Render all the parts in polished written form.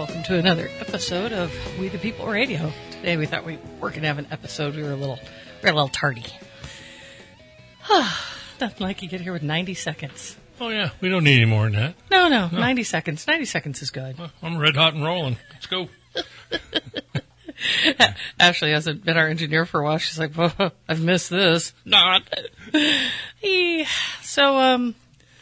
welcome to another episode of We the People Radio. Today we thought we were going to have an episode. We were a little tardy. Nothing like you get here with 90 seconds. Oh, yeah. We don't need any more than that. No. 90 seconds. 90 seconds is good. Well, I'm red hot and rolling. Let's go. Ashley hasn't been our engineer for a while. She's like, well, I've missed this. Not. So,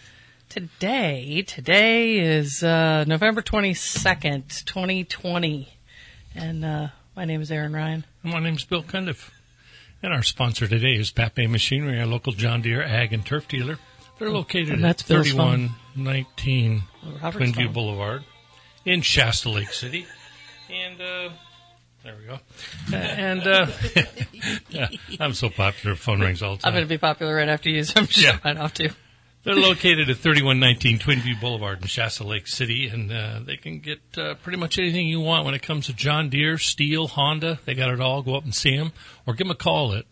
today is November 22nd, 2020. And my name is Aaron Ryan. And my name is Bill Cundiff. And our sponsor today is Pape Machinery, our local John Deere Ag and Turf dealer. They're located at 3119 Twinview Boulevard in Shasta Lake City. And there we go. Yeah, I'm so popular, phone rings all the time. I'm going to be popular right after you, so I'm sure I have to. They're located at 3119 Twinview Boulevard in Shasta Lake City, and they can get pretty much anything you want when it comes to John Deere, Steel, Honda. They got it all. Go up and see them, or give them a call at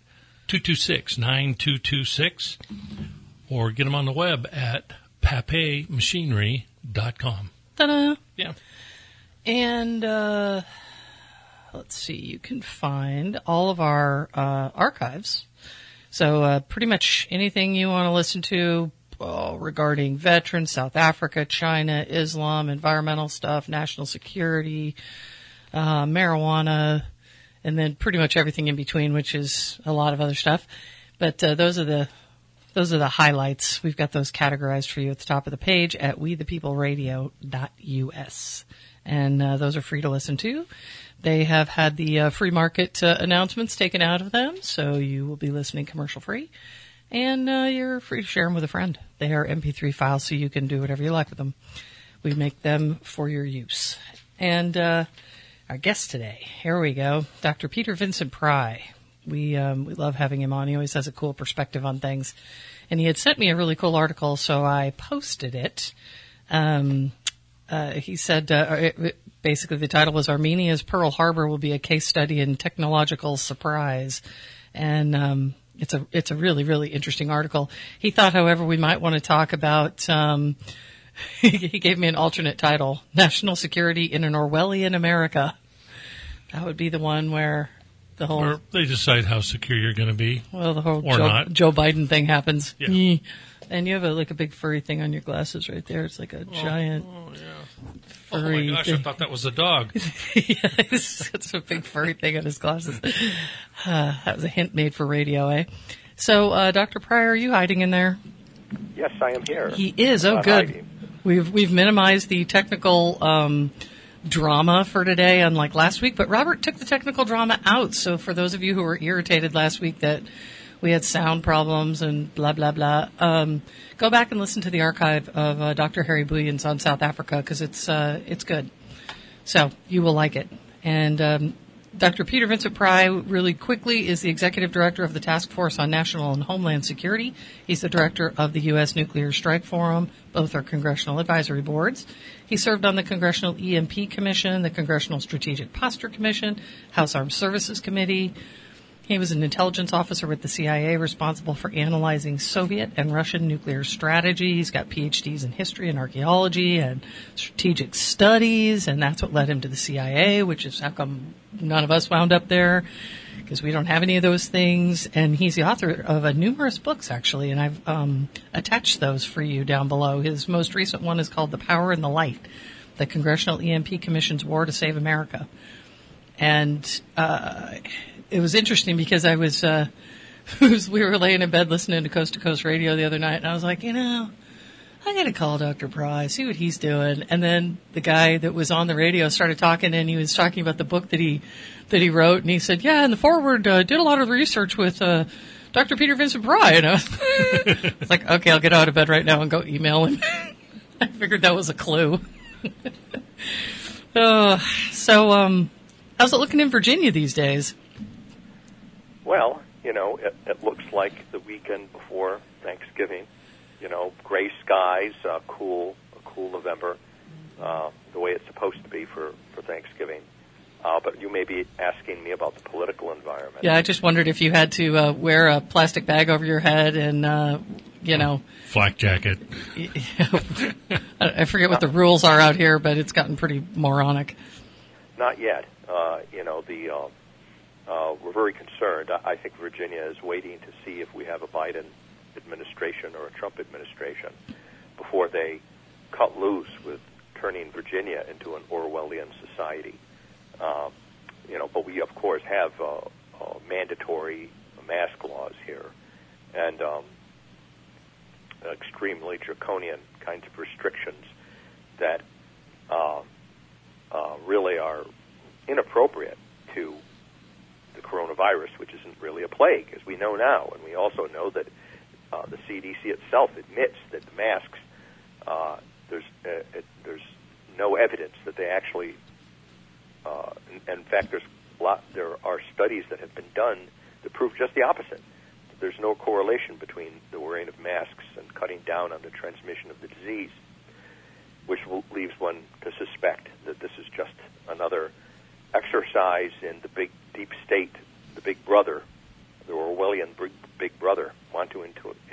226-9226, or get them on the web at papemachinery.com. Ta-da! Yeah. And let's see, you can find all of our archives. So pretty much anything you want to listen to regarding veterans, South Africa, China, Islam, environmental stuff, national security, marijuana, and then pretty much everything in between, which is a lot of other stuff. But those are the highlights. We've got those categorized for you at the top of the page at wethepeopleradio.us. And those are free to listen to. They have had the free market announcements taken out of them, so you will be listening commercial free. And you're free to share them with a friend. They are MP3 files, so you can do whatever you like with them. We make them for your use. And our guest today, here we go, Dr. Peter Vincent Pry. We love having him on. He always has a cool perspective on things. And he had sent me a really cool article, so I posted it. He said, basically the title was Armenia's Pearl Harbor will be a case study in technological surprise. And it's a really, really interesting article. He thought, however, we might want to talk about, he gave me an alternate title, National Security in an Orwellian America. That would be the one where the whole... Or they decide how secure you're going to be. Well, the whole not. Joe Biden thing happens. Yeah. And you have a big furry thing on your glasses right there. It's like a giant furry. Oh my gosh, I thought that was a dog. Yes, it's a big furry thing on his glasses. That was a hint made for radio, eh? So, Dr. Pryor, are you hiding in there? Yes, I am here. He is. Oh, good. Hiding. We've minimized the technical drama for today, unlike last week. But Robert took the technical drama out. So for those of you who were irritated last week that we had sound problems and blah, blah, blah, go back and listen to the archive of Dr. Harry Booyens on South Africa, because it's good. So you will like it. And Dr. Peter Vincent Pry, really quickly, is the Executive Director of the Task Force on National and Homeland Security. He's the Director of the U.S. Nuclear Strike Forum. Both are Congressional Advisory Boards. He served on the Congressional EMP Commission, the Congressional Strategic Posture Commission, House Armed Services Committee. He was an intelligence officer with the CIA responsible for analyzing Soviet and Russian nuclear strategy. He's got PhDs in history and archaeology and strategic studies, and that's what led him to the CIA, which is how come none of us wound up there, because we don't have any of those things. And he's the author of numerous books, actually, and I've attached those for you down below. His most recent one is called The Power and the Light, the Congressional EMP Commission's War to Save America. And it was interesting because I was, we were laying in bed listening to Coast Radio the other night, and I was like, I got to call Dr. Pry, see what he's doing. And then the guy that was on the radio started talking, and he was talking about the book that he wrote, and he said, yeah, in the foreword, did a lot of research with Dr. Peter Vincent Pry. And I was like, okay, I'll get out of bed right now and go email him. I figured that was a clue. How's it looking in Virginia these days? Well, it looks like the weekend before Thanksgiving. Gray skies, a cool November, the way it's supposed to be for Thanksgiving. But you may be asking me about the political environment. Yeah, I just wondered if you had to wear a plastic bag over your head and Flak jacket. I forget what the rules are out here, but it's gotten pretty moronic. Not yet. We're very concerned. I think Virginia is waiting to see if we have a Biden administration or a Trump administration before they cut loose with turning Virginia into an Orwellian society. But we, of course, have mandatory mask laws here and extremely draconian kinds of restrictions that really are inappropriate to the coronavirus, which isn't really a plague, as we know now. And we also know that the CDC itself admits that the masks, there's no evidence that they actually, in fact, there are studies that have been done that prove just the opposite. There's no correlation between the wearing of masks and cutting down on the transmission of the disease, which leaves one to suspect that this is just another exercise in the big deep state, the big brother, the Orwellian big brother, want to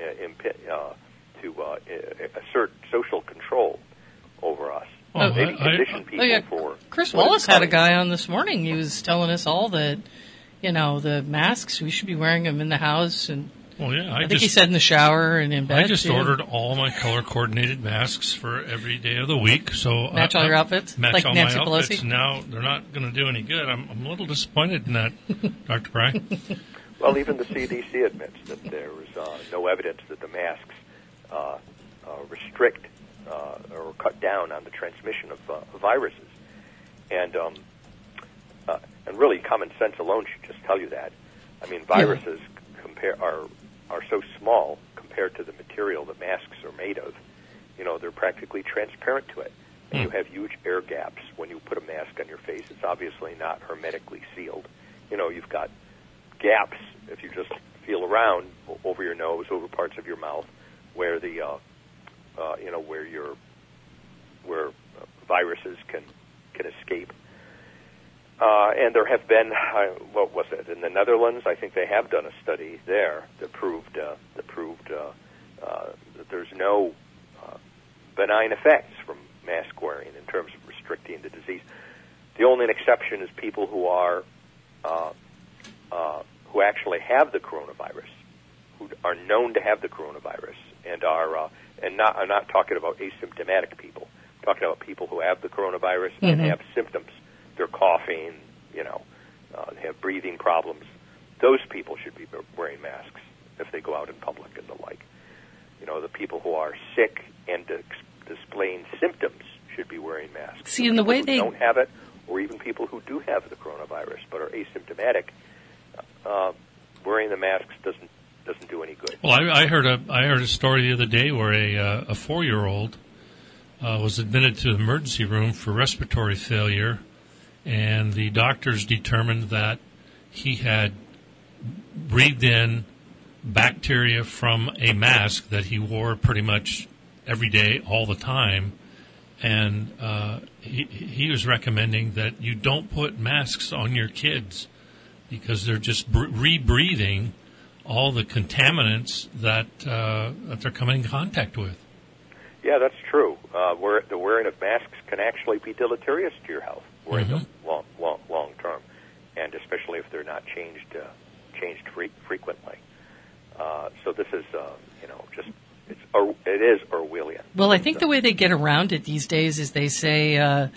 assert social control over us. Maybe condition people for. Chris Wallace had a guy on this morning. He was telling us all that, the masks, we should be wearing them in the house. And I think he said in the shower and in bed. I just ordered all my color-coordinated masks for every day of the week. So match all your outfits? Match like all Nancy my outfits. Pelosi? Now, they're not going to do any good. I'm a little disappointed in that, Dr. Bryan. Well, even the CDC admits that there is no evidence that the masks restrict or cut down on the transmission of viruses. And really, common sense alone should just tell you that. I mean, viruses are so small compared to the material that masks are made of. They're practically transparent to it. And you have huge air gaps when you put a mask on your face. It's obviously not hermetically sealed. You've got gaps if you just feel around over your nose, over parts of your mouth, where the where viruses can escape. And there have been, what was it, in the Netherlands? I think they have done a study there that proved that there's no benign effects from mask wearing in terms of restricting the disease. The only exception is people who are who actually have the coronavirus, who are known to have the coronavirus, and are I'm not talking about asymptomatic people. I'm talking about people who have the coronavirus and have symptoms. They're coughing, they have breathing problems. Those people should be wearing masks if they go out in public and the like. The people who are sick and displaying symptoms should be wearing masks. See, in the way they don't have it, or even people who do have the coronavirus but are asymptomatic, wearing the masks doesn't do any good. Well, I heard a story the other day where a 4-year-old was admitted to the emergency room for respiratory failure, and the doctors determined that he had breathed in bacteria from a mask that he wore pretty much every day, all the time, and he was recommending that you don't put masks on your kids because they're just rebreathing all the contaminants that they're coming in contact with. Yeah, that's true. The wearing of masks can actually be deleterious to your health, wearing them long term, and especially if they're not changed frequently. So this is, it is Orwellian. Well, I think the way they get around it these days is they say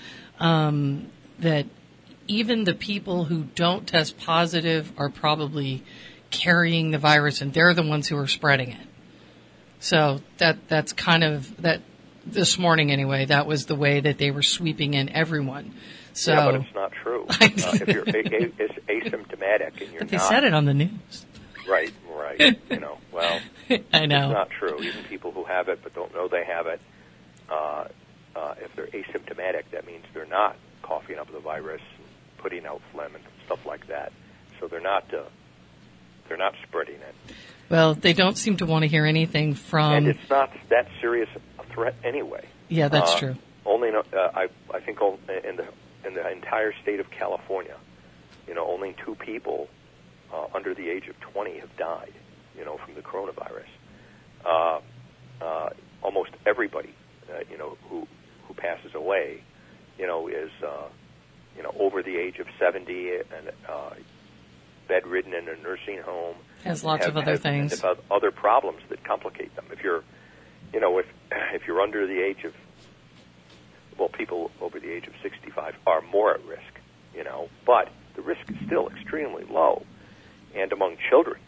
that even the people who don't test positive are probably carrying the virus, and they're the ones who are spreading it. So that's kind of that. This morning, anyway, that was the way that they were sweeping in everyone. So, yeah, but it's not true. If you're asymptomatic and you're but they said it on the news. Right. Well, I know. It's not true. Even people who have it but don't know they have it, if they're asymptomatic, that means they're not coughing up the virus, and putting out phlegm and stuff like that. So they're not spreading it. Well, they don't seem to want to hear anything from. And it's not that serious a threat anyway. Yeah, that's true. Only, I think, in the entire state of California, only 2 people under the age of 20 have died, from the coronavirus. almost everybody, who passes away, is over the age of 70 and bedridden in a nursing home. Has lots of other things. And other problems that complicate them. If you're, if you're under the age of, people over the age of 65 are more at risk, but the risk is still extremely low. And among children,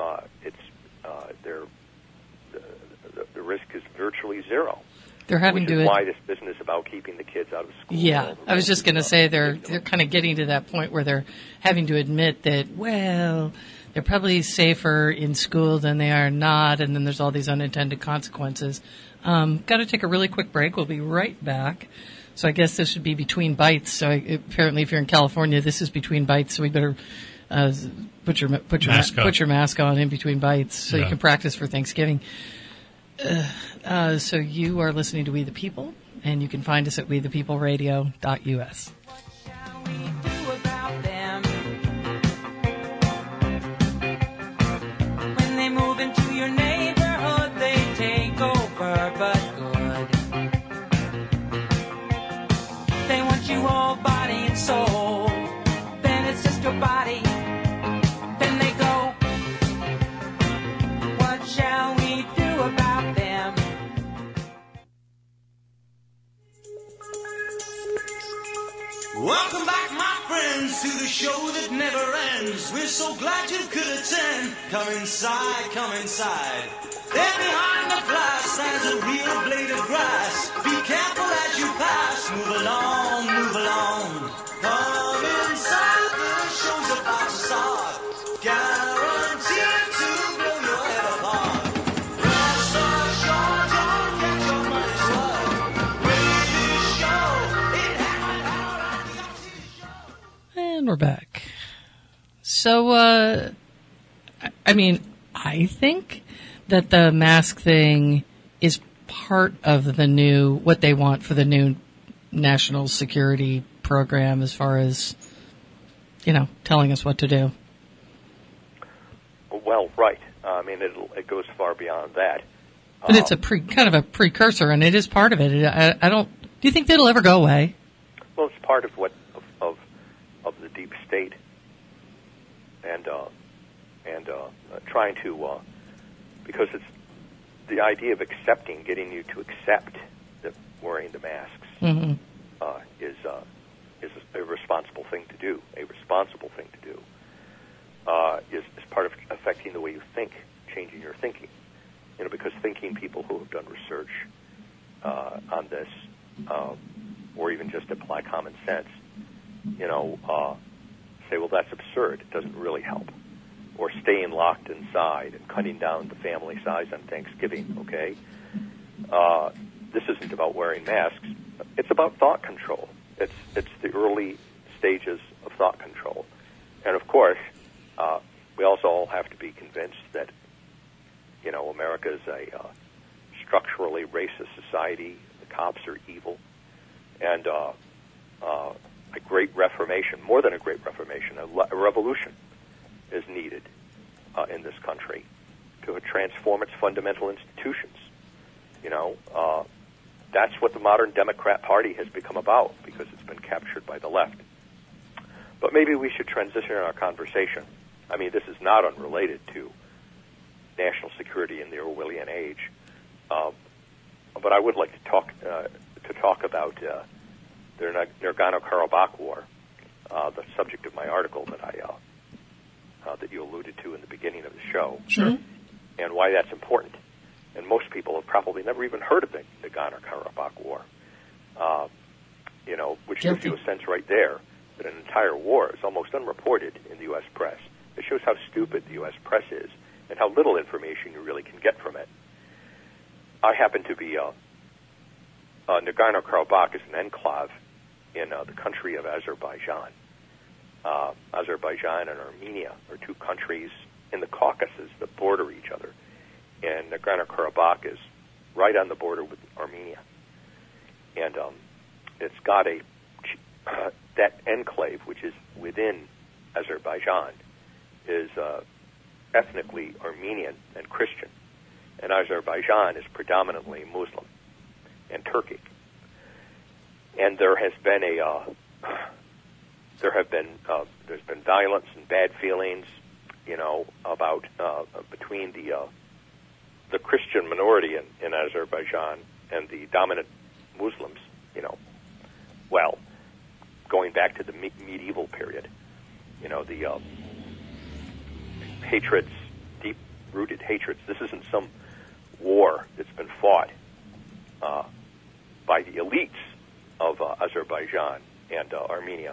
the risk is virtually zero. They're having which is why this business about keeping the kids out of school. Yeah, I was just going to say they're kind of getting to that point where they're having to admit that, they're probably safer in school than they are not, and then there's all these unintended consequences. Got to take a really quick break. We'll be right back. So I guess this should be Between Bites. So apparently, if you're in California, this is Between Bites. So we better put your mask on in between bites so you can practice for Thanksgiving. So you are listening to We the People, and you can find us at wethepeopleradio.us. Welcome back, my friends, to the show that never ends. We're so glad you could attend. Come inside, come inside. There behind the glass stands a real blade of grass. Be careful as you pass. Move along, move along. Come inside, the show's about to start. Guaranteed to blow your head apart. Rest assured, you'll get your money's worth. Radio show, it happened out. And we're back. So, I think that the mask thing is part of what they want for the new national security program as far as, telling us what to do. Well, right. It goes far beyond that. But it's kind of a precursor, and it is part of it. Do you think that'll ever go away? Well, it's part of of the deep state, and trying to, because it's the idea of getting you to accept that wearing the masks is a responsible thing to do. A responsible thing to do is part of affecting the way you think, changing your thinking. Because thinking people who have done research on this, or even just apply common sense, say, well, that's absurd. It doesn't really help. Or staying locked inside and cutting down the family size on Thanksgiving, okay? This isn't about wearing masks. It's about thought control. It's the early stages of thought control. And, of course, we also all have to be convinced that, America is a structurally racist society. The cops are evil. And a great reformation, more than a great reformation, a revolution is needed in this country to transform its fundamental institutions. That's what the modern Democrat Party has become about, because it's been captured by the left. But maybe we should transition our conversation. This is not unrelated to national security in the Orwellian age, but I would like to talk about the Nagorno-Karabakh War, the subject of my article that you alluded to in the beginning of the show. Sure. And why that's important. And most people have probably never even heard of the Nagorno-Karabakh War, which gives you a sense right there that an entire war is almost unreported in the U.S. press. It shows how stupid the U.S. press is and how little information you really can get from it. I happen to be Nagorno-Karabakh is an enclave in the country of Azerbaijan. Azerbaijan and Armenia are two countries in the Caucasus that border each other. And Nagorno-Karabakh is right on the border with Armenia. And it's got that enclave, which is within Azerbaijan, is ethnically Armenian and Christian. and Azerbaijan is predominantly Muslim, and Turkey. And there's been violence and bad feelings, about between the Christian minority in Azerbaijan and the dominant Muslims, going back to the medieval period, the hatreds, deep-rooted hatreds. This isn't some war that's been fought by the elites of Azerbaijan and Armenia.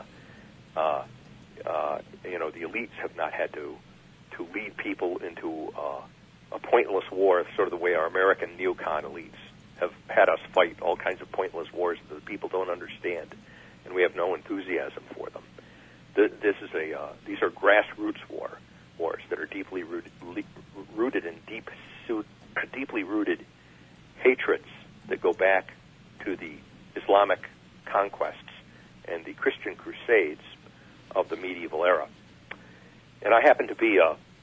The elites have not had to lead people into a pointless war, sort of the way our American neocon elites have had us fight all kinds of pointless wars that the people don't understand, and we have no enthusiasm for them. These are grassroots wars that are deeply rooted in deeply rooted hatreds that go back to the Islamic conquests and the Christian crusades of the medieval era. And I happen to be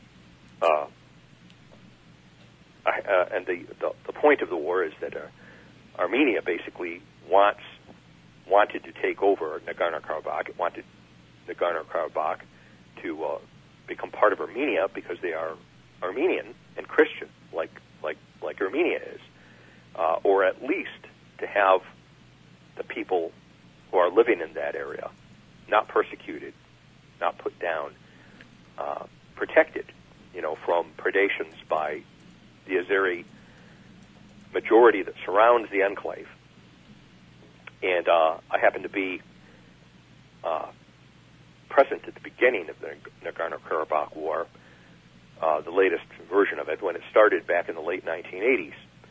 and the point of the war is that Armenia basically wanted to take over Nagorno-Karabakh. It wanted Nagorno-Karabakh to become part of Armenia because they are Armenian and Christian, like Armenia is, or at least to have the people who are living in that area not persecuted, not put down, protected, from predations by the Azeri majority that surrounds the enclave. And I happen to be present at the beginning of the Nagorno-Karabakh War, the latest version of it, when it started back in the late 1980s.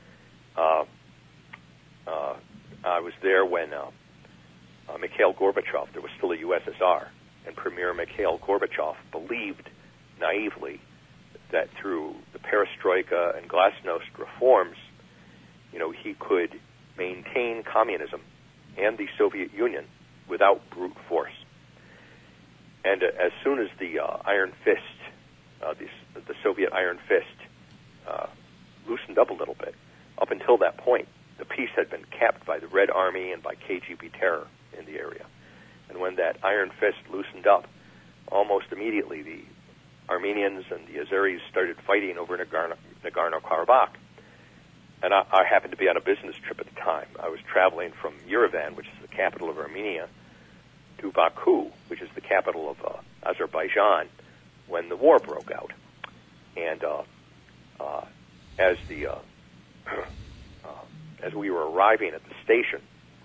I was there when Mikhail Gorbachev, there was still a USSR, and Premier Mikhail Gorbachev believed naively that through the perestroika and glasnost reforms, he could maintain communism and the Soviet Union without brute force. And as soon as the Iron Fist, the Soviet Iron Fist, loosened up a little bit, up until that point, the peace had been capped by the Red Army and by KGB terror in the area. And when that Iron Fist loosened up, almost immediately the Armenians and the Azeris started fighting over Nagorno-Karabakh. And I happened to be on a business trip at the time. I was traveling from Yerevan, which is the capital of Armenia, to Baku, which is the capital of Azerbaijan, when the war broke out. And as we were arriving at the station,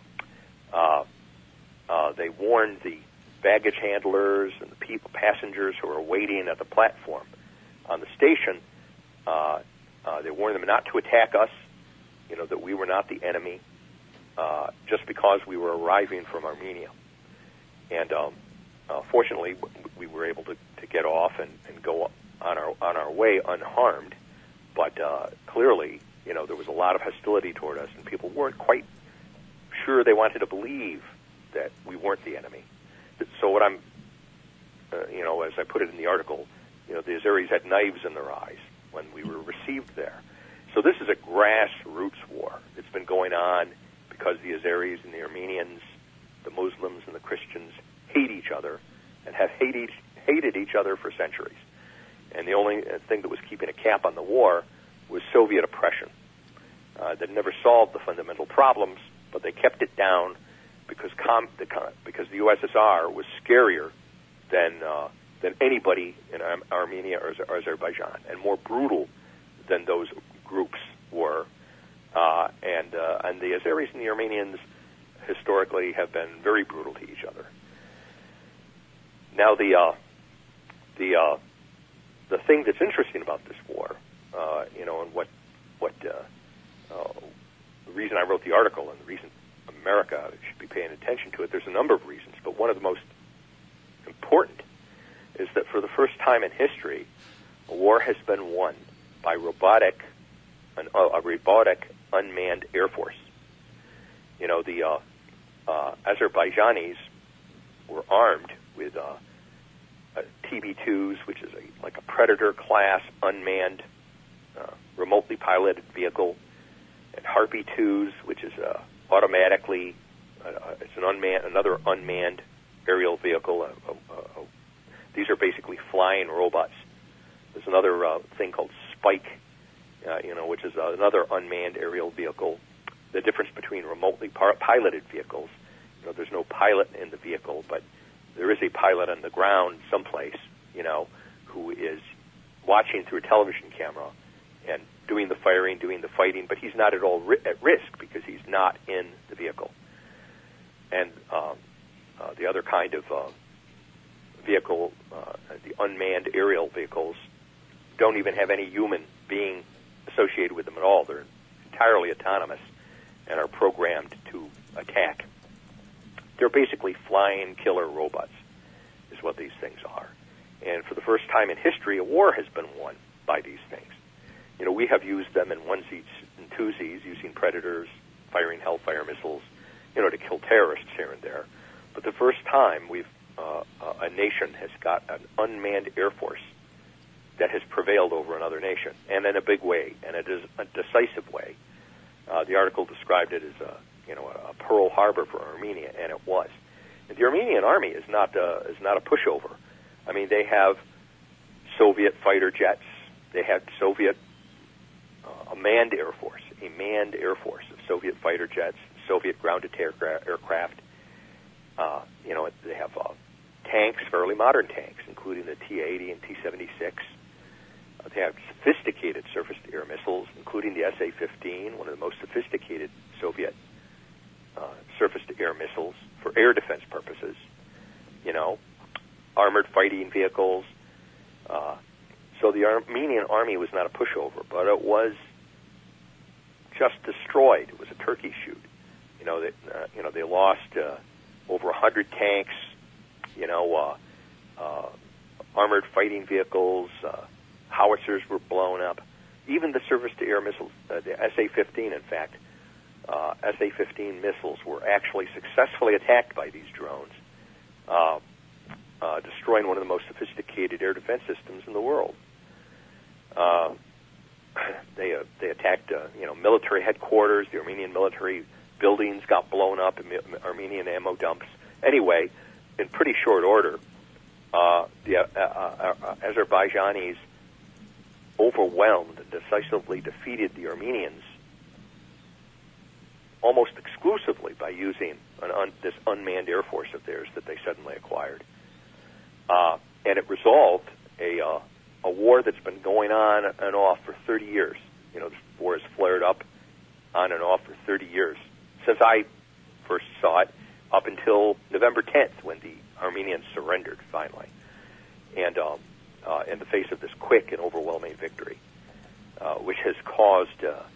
they warned the baggage handlers and the passengers who were waiting at the platform on the station. They warned them not to attack us, that we were not the enemy, just because we were arriving from Armenia. And fortunately, we were able to get off and go on our way unharmed. But clearly, there was a lot of hostility toward us, and people weren't quite sure they wanted to believe that we weren't the enemy. So what I'm, as I put it in the article, the Azeris had knives in their eyes when we were received there. So this is a grassroots war. It's been going on because the Azeris and the Armenians, the Muslims and the Christians hate each other and have hated each other for centuries. And the only thing that was keeping a cap on the war was Soviet oppression. That never solved the fundamental problems, but they kept it down because the USSR was scarier than anybody in Armenia or Azerbaijan, and more brutal than those groups were. And the Azeris and the Armenians historically have been very brutal to each other. Now the thing that's interesting about this war, and what the reason I wrote the article and the reason America should be paying attention to it, there's a number of reasons, but one of the most important is that for the first time in history, a war has been won by a robotic unmanned air force. The Azerbaijanis were armed with TB2s, which is like a Predator class unmanned remotely piloted vehicle, and Harpy 2s, which is automatically it's another unmanned aerial vehicle. These are basically flying robots. There's another thing called Spike, which is another unmanned aerial vehicle. The difference between remotely piloted vehicles, there's no pilot in the vehicle, but there is a pilot on the ground someplace, who is watching through a television camera and doing the firing, doing the fighting, but he's not at all at risk because he's not in the vehicle. And the other kind of vehicle, the unmanned aerial vehicles, don't even have any human being associated with them at all. They're entirely autonomous and are programmed to attack. They're basically flying killer robots, is what these things are. And for the first time in history, a war has been won by these things. We have used them in onesies and twosies, using Predators, firing Hellfire missiles, to kill terrorists here and there. But the first time a nation has got an unmanned air force that has prevailed over another nation, and in a big way, and it is a decisive way. The article described it as a Pearl Harbor for Armenia, and it was. And the Armenian army is not a pushover. I mean, they have Soviet fighter jets. They have Soviet a manned air force of Soviet fighter jets, Soviet grounded aircraft. They have tanks, fairly modern tanks, including the T-80 and T-76. They have sophisticated surface-to-air missiles, including the SA-15, one of the most sophisticated Soviet surface-to-air missiles for air defense purposes. Armored fighting vehicles. So the Armenian army was not a pushover, but it was just destroyed. It was a turkey shoot. They lost over 100 tanks. Armored fighting vehicles. Howitzers were blown up. Even the surface-to-air missiles, the SA-15, in fact, SA-15 missiles were actually successfully attacked by these drones, destroying one of the most sophisticated air defense systems in the world. They attacked, military headquarters. The Armenian military buildings got blown up, and Armenian ammo dumps. Anyway, in pretty short order, the Azerbaijanis overwhelmed and decisively defeated the Armenians almost exclusively by using this unmanned air force of theirs that they suddenly acquired. And it resolved a war that's been going on and off for 30 years. This war has flared up on and off for 30 years, since I first saw it, up until November 10th, when the Armenians surrendered, finally. And in the face of this quick and overwhelming victory, which has caused,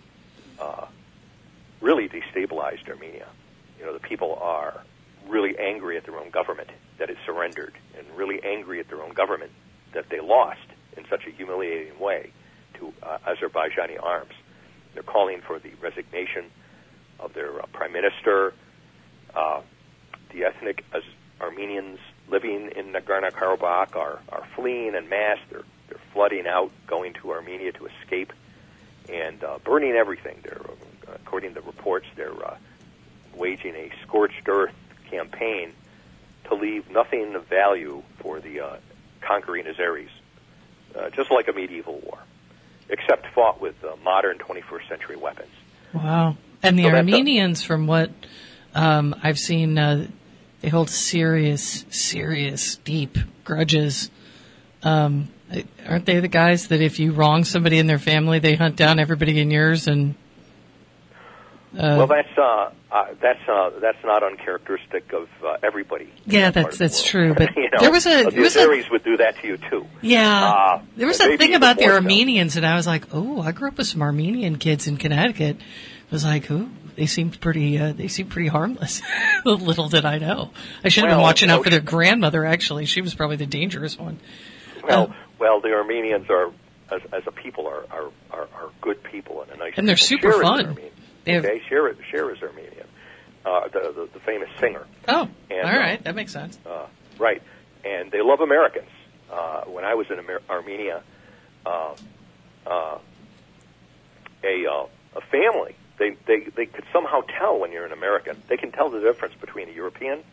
really destabilized Armenia. The people are really angry at their own government that it surrendered, and really angry at their own government that they lost in such a humiliating way to Azerbaijani arms. They're calling for the resignation of their prime minister. The ethnic Armenians living in Nagorno-Karabakh are fleeing en masse. They're flooding out, going to Armenia to escape, and burning everything. According to reports, they're waging a scorched earth campaign to leave nothing of value for the conquering Azeris, just like a medieval war, except fought with modern 21st century weapons. Wow. And the Armenians, from what I've seen, they hold serious, deep grudges. Aren't they the guys that if you wrong somebody in their family, they hunt down everybody in yours? And well, that's not uncharacteristic of everybody. Yeah, that's true. But there was the Azeris would do that to you too. Yeah, there was a thing about the Armenians, and I was like, oh, I grew up with some Armenian kids in Connecticut. I was like, oh, they seemed pretty harmless. Little did I know. I should have been watching out for their grandmother. Actually, she was probably the dangerous one. Well, the Armenians are, as a people, are good people and a nice. And they're super fun. Cher is Armenian, the famous singer. Oh, and, all right, that makes sense. Right, and they love Americans. When I was in Armenia, a family, they could somehow tell when you're an American. They can tell the difference between a European,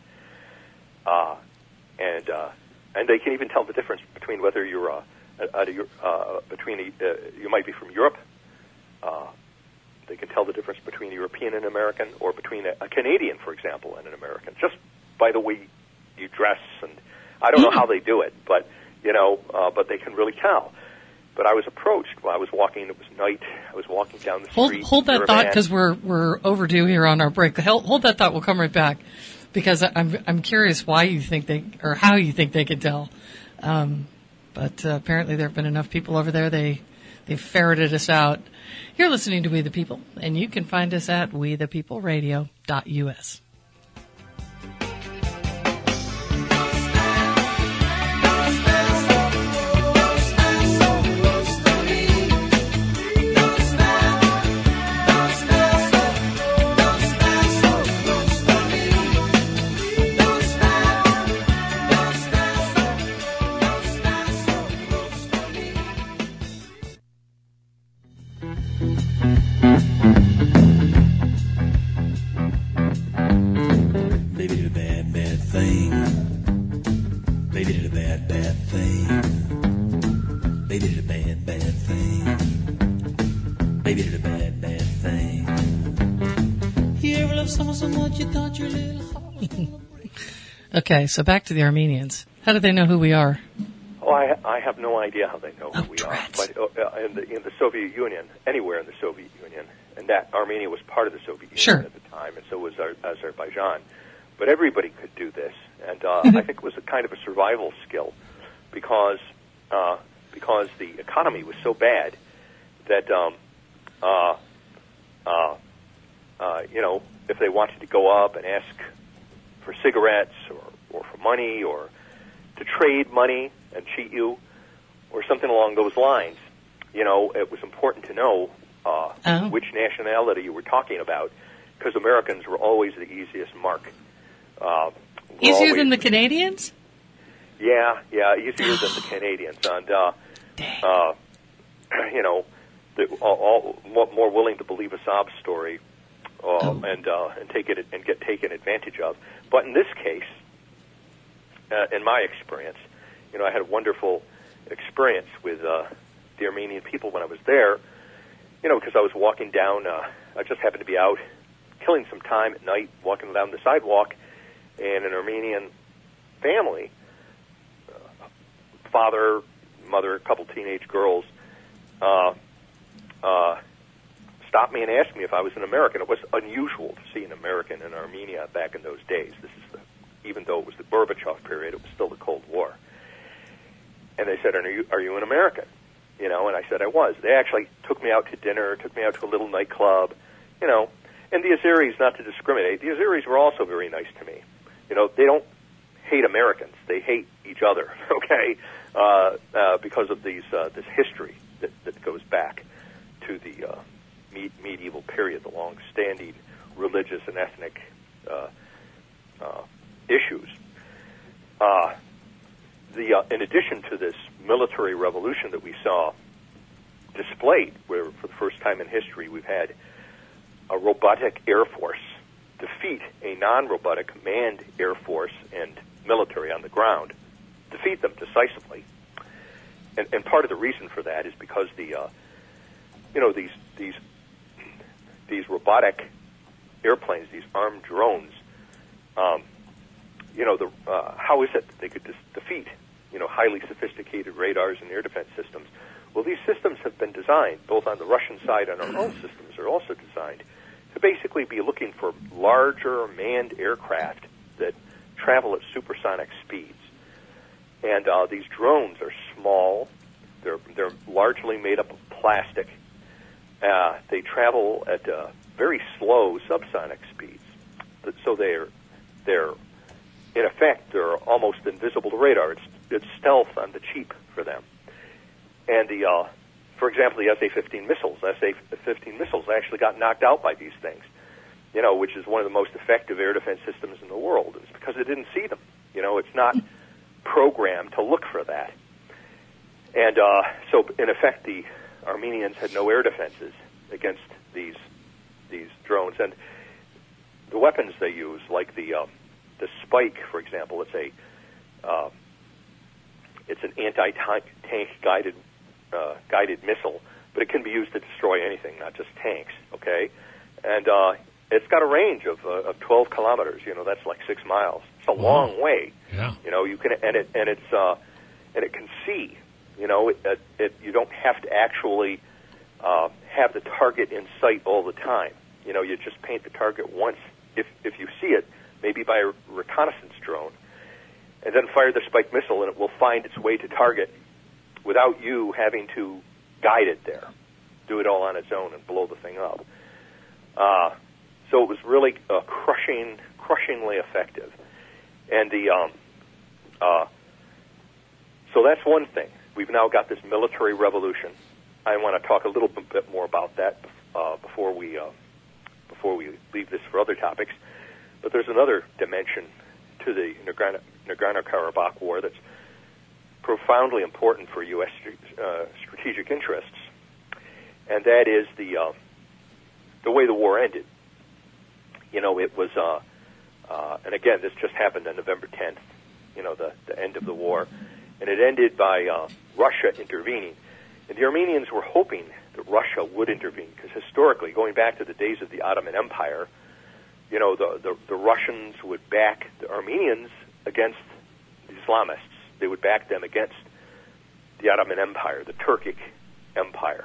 and they can even tell the difference between whether you're you might be from Europe. They can tell the difference between a European and American, or between a Canadian, for example, and an American, just by the way you dress. And I don't know how they do it, but but they can really tell. But I was approached while I was walking. It was night. I was walking down the street. Hold that thought, because we're overdue here on our break. Hold that thought. We'll come right back, because I'm curious why you think or how you think they could tell. But apparently there have been enough people over there. They ferreted us out. You're listening to We the People, and you can find us at wethepeopleradio.us. Okay, so back to the Armenians. How do they know who we are? Oh, I have no idea how they know who we rats. are. But in the Soviet Union, anywhere in the Soviet Union, and that Armenia was part of the Soviet Union at the time, and so was Azerbaijan. But everybody could do this, and I think it was a kind of a survival skill, because the economy was so bad that if they wanted to go up and ask for cigarettes or for money, or to trade money and cheat you, or something along those lines, it was important to know which nationality you were talking about, because Americans were always the easiest mark. Easier than the Canadians? Yeah, easier than the Canadians, and more willing to believe a sob story, and take it and get taken advantage of. But in this case, in my experience, I had a wonderful experience with the Armenian people when I was there. Because I was walking down, I just happened to be out killing some time at night, walking down the sidewalk, and an Armenian family, father, mother, a couple teenage girls, stopped me and asked me if I was an American. It was unusual to see an American in Armenia back in those days. This is even though it was the Gorbachev period, it was still the Cold War. And they said, "Are you an American?" And I said I was. They actually took me out to dinner, took me out to a little nightclub, And the Azeris, not to discriminate, the Azeris were also very nice to me. They don't hate Americans; they hate each other. Okay, because of this history that goes back to the medieval period, the long-standing religious and ethnic issues. In addition to this military revolution that we saw displayed, where for the first time in history we've had a robotic air force defeat a non-robotic manned air force and military on the ground, defeat them decisively. And part of the reason for that is because these robotic airplanes, these armed drones, how is it that they could defeat, highly sophisticated radars and air defense systems? Well, these systems have been designed, both on the Russian side and our own systems are also designed, to basically be looking for larger manned aircraft that travel at supersonic speeds. And these drones are small. They're largely made up of plastic. They travel at very slow subsonic speeds. So they're in effect, they're almost invisible to radar. It's stealth on the cheap for them. And for example, the SA-15 missiles actually got knocked out by these things, which is one of the most effective air defense systems in the world. It's because it didn't see them. It's not programmed to look for that. And so, in effect, the Armenians had no air defenses. against these drones. And the weapons they use, like the Spike, for example, it's an anti-tank guided missile, but it can be used to destroy anything, not just tanks. Okay, and it's got a range of 12 kilometers. That's like 6 miles. It's a long way. Yeah. You can and it can see. You don't have to actually have the target in sight all the time. You just paint the target once if you see it, maybe by a reconnaissance drone, and then fire the Spike missile, and it will find its way to target without you having to guide it there. Do it all on its own and blow the thing up. So it was really crushingly effective. And so that's one thing. We've now got this military revolution. I want to talk a little bit more about that before we leave this for other topics. But there's another dimension to the Nagorno-Karabakh war that's profoundly important for U.S. strategic interests, and that is the way the war ended. It was, and again, this just happened on November 10th. The end of the war, and it ended by Russia intervening. And the Armenians were hoping that Russia would intervene, because historically, going back to the days of the Ottoman Empire, the Russians would back the Armenians against the Islamists. They would back them against the Ottoman Empire, the Turkic Empire.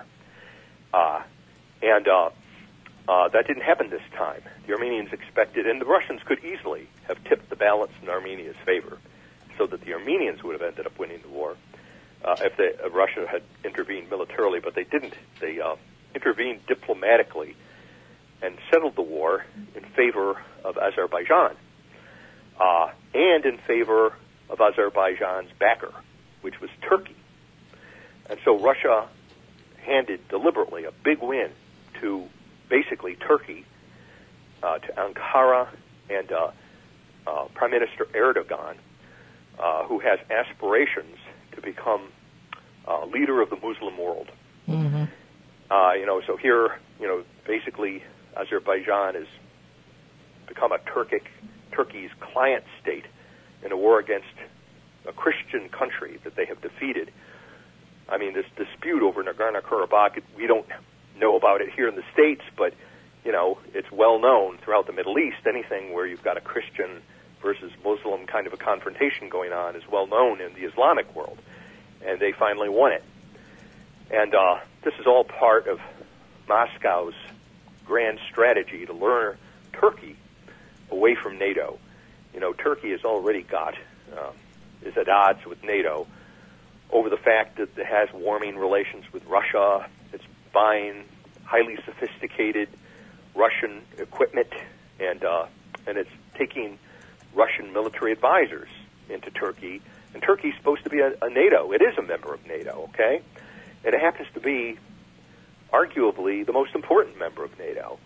And that didn't happen this time. The Armenians expected, and the Russians could easily have tipped the balance in Armenia's favor, so that the Armenians would have ended up winning the war if Russia had intervened militarily, but they didn't. They intervened diplomatically and settled the war in favor of Azerbaijan and in favor of Azerbaijan's backer, which was Turkey. And so Russia handed deliberately a big win to basically Turkey, to Ankara and Prime Minister Erdogan, who has aspirations to become leader of the Muslim world. Mm-hmm. So here, basically Azerbaijan has become Turkey's client state in a war against a Christian country that they have defeated. I mean, this dispute over Nagorno-Karabakh, we don't know about it here in the States, but, it's well known throughout the Middle East. Anything where you've got a Christian versus Muslim kind of a confrontation going on is well known in the Islamic world. And they finally won it. And this is all part of Moscow's grand strategy to lure Turkey away from NATO. Turkey has already is at odds with NATO over the fact that it has warming relations with Russia. It's buying highly sophisticated Russian equipment, and it's taking Russian military advisors into Turkey. And Turkey's supposed to be a NATO. It is a member of NATO, okay? And it happens to be arguably the most important member of NATO.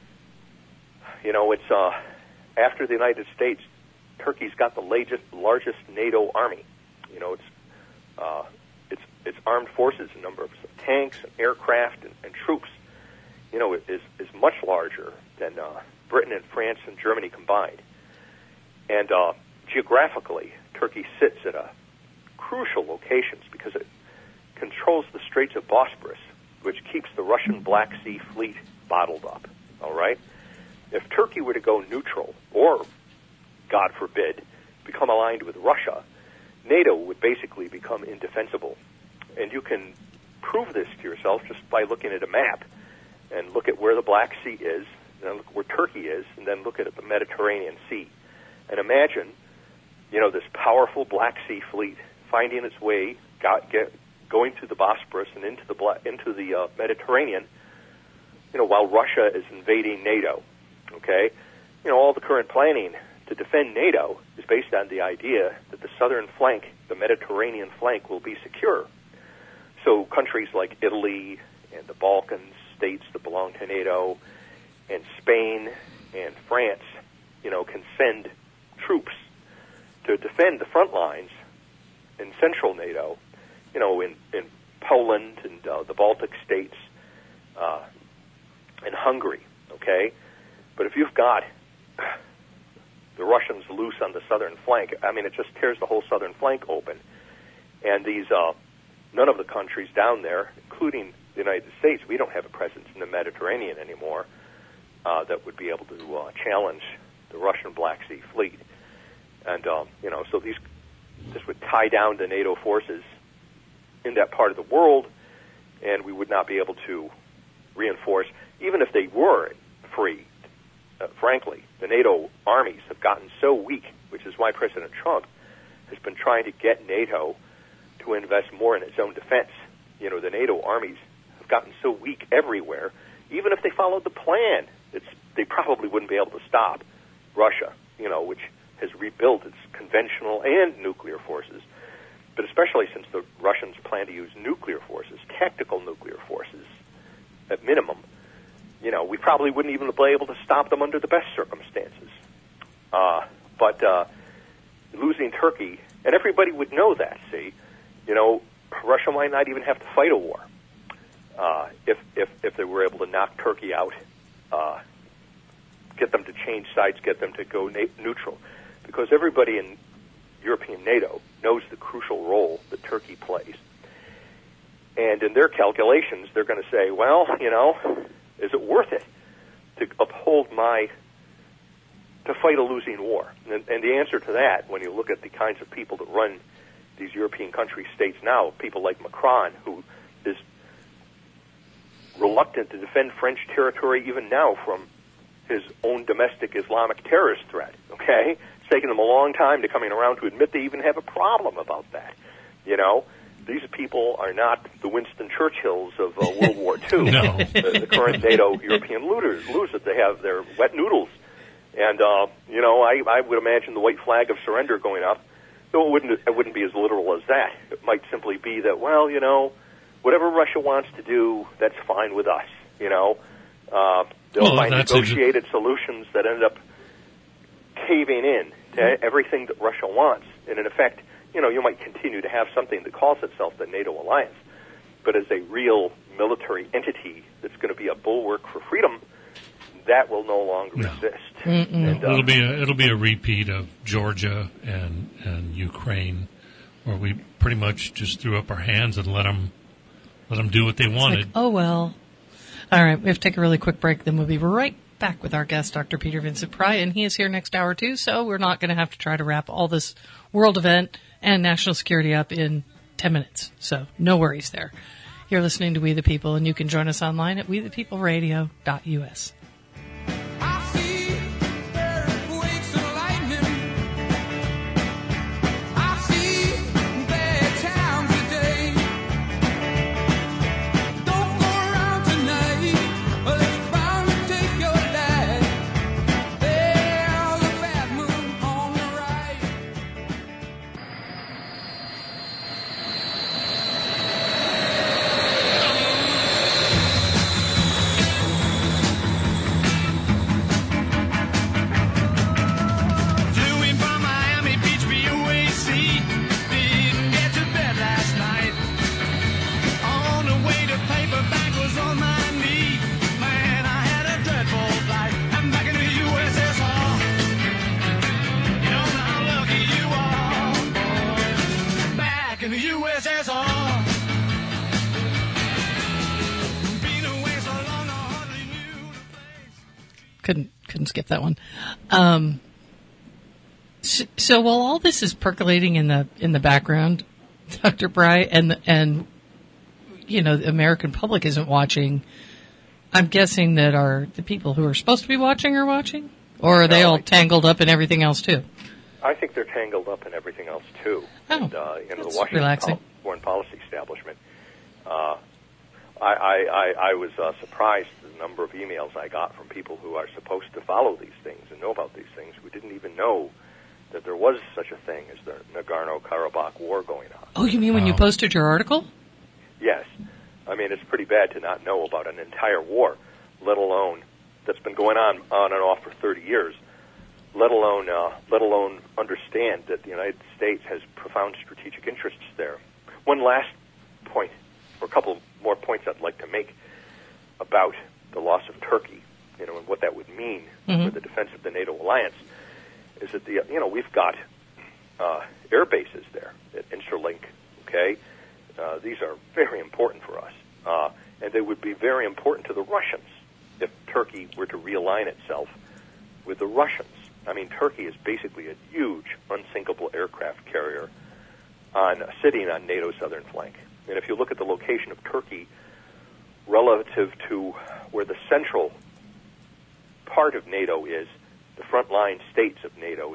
It's after the United States, Turkey's got the largest NATO army. Its armed forces, a number of tanks and aircraft and troops, is much larger than Britain and France and Germany combined. And geographically, Turkey sits at a crucial locations because it controls the Straits of Bosporus, which keeps the Russian Black Sea fleet bottled up. All right? If Turkey were to go neutral, or, God forbid, become aligned with Russia, NATO would basically become indefensible. And you can prove this to yourself just by looking at a map and look at where the Black Sea is, and then look where Turkey is, and then look at the Mediterranean Sea. And imagine, this powerful Black Sea fleet finding its way, going to the Bosporus and into the Mediterranean, while Russia is invading NATO. Okay, all the current planning to defend NATO is based on the idea that the southern flank, the Mediterranean flank, will be secure. So countries like Italy and the Balkan states that belong to NATO, and Spain and France, can send troops to defend the front lines in central NATO, in Poland and the Baltic states, and Hungary, okay? But if you've got the Russians loose on the southern flank, I mean, it just tears the whole southern flank open. And these, none of the countries down there, including the United States, we don't have a presence in the Mediterranean anymore that would be able to challenge the Russian Black Sea Fleet. And, so this would tie down the NATO forces in that part of the world, and we would not be able to reinforce, even if they were free. Frankly, the NATO armies have gotten so weak, which is why President Trump has been trying to get NATO to invest more in its own defense. The NATO armies have gotten so weak everywhere, even if they followed the plan, they probably wouldn't be able to stop Russia, which has rebuilt its conventional and nuclear forces. But especially since the Russians plan to use nuclear forces, tactical nuclear forces, at minimum, we probably wouldn't even be able to stop them under the best circumstances. But losing Turkey, and everybody would know that, see, Russia might not even have to fight a war if they were able to knock Turkey out, get them to change sides, get them to go neutral. Because everybody in European NATO knows the crucial role that Turkey plays. And in their calculations, they're going to say, well, is it worth it to to fight a losing war? And the answer to that, when you look at the kinds of people that run these European country states now, people like Macron, who is reluctant to defend French territory even now from his own domestic Islamic terrorist threat, okay? It's taken them a long time to coming around to admit they even have a problem about that, These people are not the Winston Churchills of World War II. No. The current NATO European leaders. They have their wet noodles. And, I would imagine the white flag of surrender going up, though it wouldn't be as literal as that. It might simply be that, well, whatever Russia wants to do, that's fine with us, They'll find negotiated solutions that end up caving in to everything that Russia wants. And in effect, you might continue to have something that calls itself the NATO alliance, but as a real military entity that's going to be a bulwark for freedom, that will no longer exist. And, it'll be a repeat of Georgia and Ukraine, where we pretty much just threw up our hands and let them do what they wanted. Like, oh well. All right, we have to take a really quick break. Then we'll be right back with our guest, Dr. Peter Vincent Pry, and he is here next hour too. So we're not going to have to try to wrap all this world event and national security up in 10 minutes. So no worries there. You're listening to We the People, and you can join us online at wethepeopleradio.us. Couldn't skip that one. So while all this is percolating in the background, Dr. Pry, and the American public isn't watching, I'm guessing that the people who are supposed to be watching are watching, or are they all tangled up in everything else too? I think they're tangled up in everything else too. Oh, and, the Washington relaxing. Foreign Policy establishment. I was surprised at the number of emails I got from people who are supposed to follow these things and know about these things who didn't even know that there was such a thing as the Nagorno-Karabakh war going on. Oh, you mean when you posted your article? Yes. I mean, it's pretty bad to not know about an entire war, let alone that's been going on and off for 30 years, let alone understand that the United States has profound strategic interests there. One last point, or a couple more points I'd like to make about the loss of Turkey, and what that would mean for the defense of the NATO alliance, is that we've got air bases there at Incirlink. Okay, these are very important for us, and they would be very important to the Russians if Turkey were to realign itself with the Russians. I mean, Turkey is basically a huge, unsinkable aircraft carrier sitting on NATO's southern flank. And if you look at the location of Turkey relative to where the central part of NATO is, the frontline states of NATO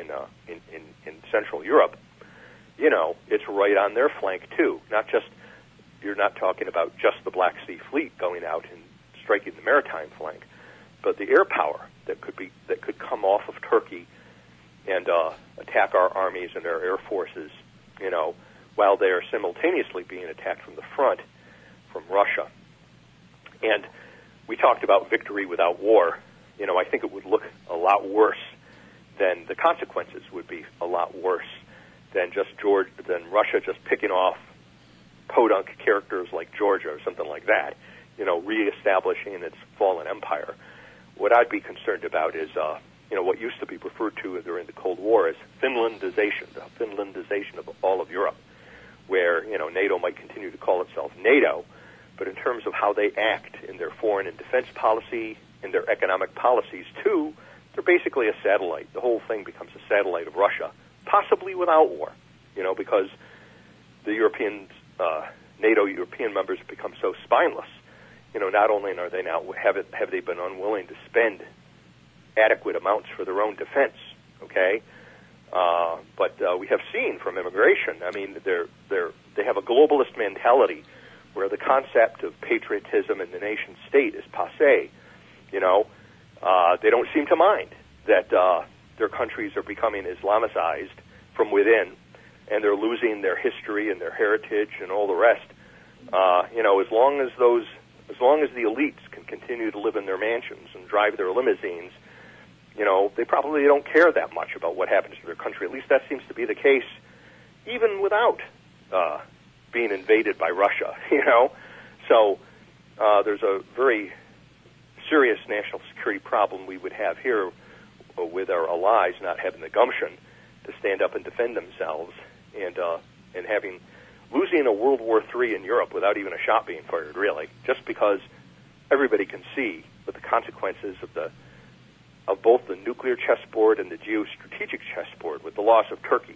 in Central Europe, it's right on their flank too. You're not talking about just the Black Sea Fleet going out and striking the maritime flank, but the air power that could come off of Turkey and attack our armies and our air forces, while they are simultaneously being attacked from the front from Russia. And we talked about victory without war. I think it would look a lot worse than the consequences would be a lot worse than Russia just picking off podunk characters like Georgia or something like that, reestablishing its fallen empire. What I'd be concerned about is, what used to be referred to during the Cold War as Finlandization, the Finlandization of all of Europe, where, NATO might continue to call itself NATO, but in terms of how they act in their foreign and defense policy, in their economic policies too, they're basically a satellite. The whole thing becomes a satellite of Russia, possibly without war, because the NATO European members have become so spineless. Not only are they now have they been unwilling to spend adequate amounts for their own defense, okay? But we have seen from immigration. I mean, they have a globalist mentality where the concept of patriotism in the nation state is passé. They don't seem to mind that their countries are becoming Islamicized from within, and they're losing their history and their heritage and all the rest. As long as the elites can continue to live in their mansions and drive their limousines, they probably don't care that much about what happens to their country. At least that seems to be the case, even without being invaded by Russia. So there's a very serious national security problem we would have here with our allies not having the gumption to stand up and defend themselves, and losing a World War III in Europe without even a shot being fired, really, just because everybody can see what the consequences of both the nuclear chessboard and the geostrategic chessboard with the loss of Turkey.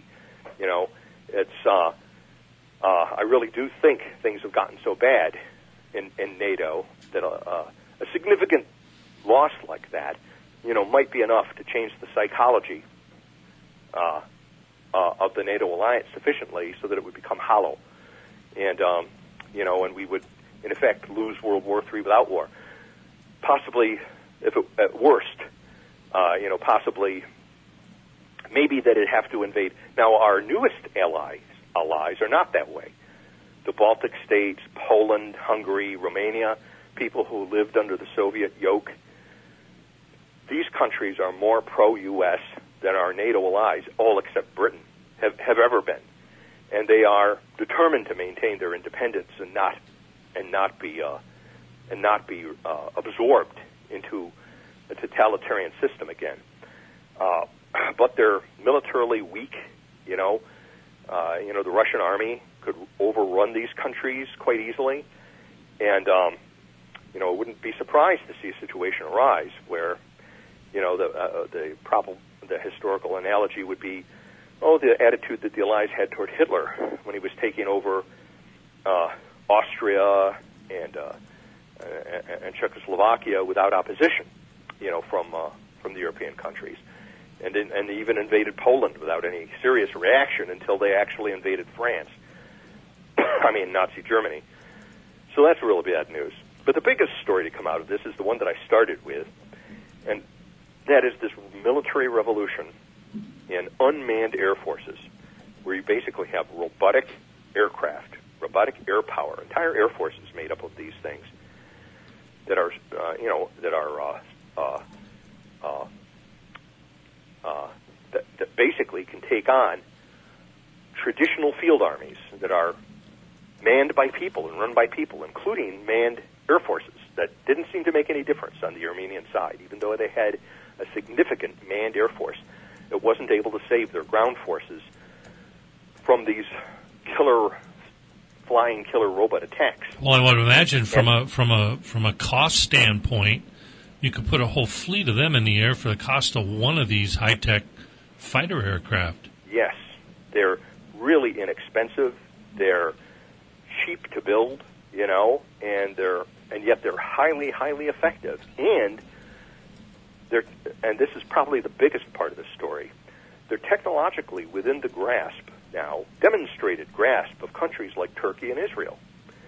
I really do think things have gotten so bad in NATO that a significant loss like that, might be enough to change the psychology of the NATO alliance sufficiently so that it would become hollow, and and we would, in effect, lose World War III without war. Possibly, at worst, possibly, maybe that it'd have to invade. Now, our newest allies are not that way. The Baltic states, Poland, Hungary, Romania, people who lived under the Soviet yoke, these countries are more pro-U.S. than our NATO allies, all except Britain, have ever been. And they are determined to maintain their independence and not be absorbed into a totalitarian system again. But they're militarily weak. The Russian army could overrun these countries quite easily, and I wouldn't be surprised to see a situation arise where, the historical analogy would be, the attitude that the Allies had toward Hitler when he was taking over Austria and Czechoslovakia without opposition, from the European countries, and even invaded Poland without any serious reaction until they actually invaded France. Nazi Germany. So that's really bad news. But the biggest story to come out of this is the one that I started with, and that is this military revolution in unmanned air forces, where you basically have robotic aircraft, robotic air power, entire air forces made up of these things that are, that basically can take on traditional field armies that are manned by people and run by people, including manned air forces that didn't seem to make any difference on the Armenian side, even though they had a significant manned air force. It wasn't able to save their ground forces from these flying killer robot attacks. Well, I would imagine from a cost standpoint, you could put a whole fleet of them in the air for the cost of one of these high-tech fighter aircraft. Yes, they're really inexpensive. They're cheap to build, and yet they're highly, highly effective. And this is probably the biggest part of the story. They're technologically within the grasp now, demonstrated grasp of countries like Turkey and Israel.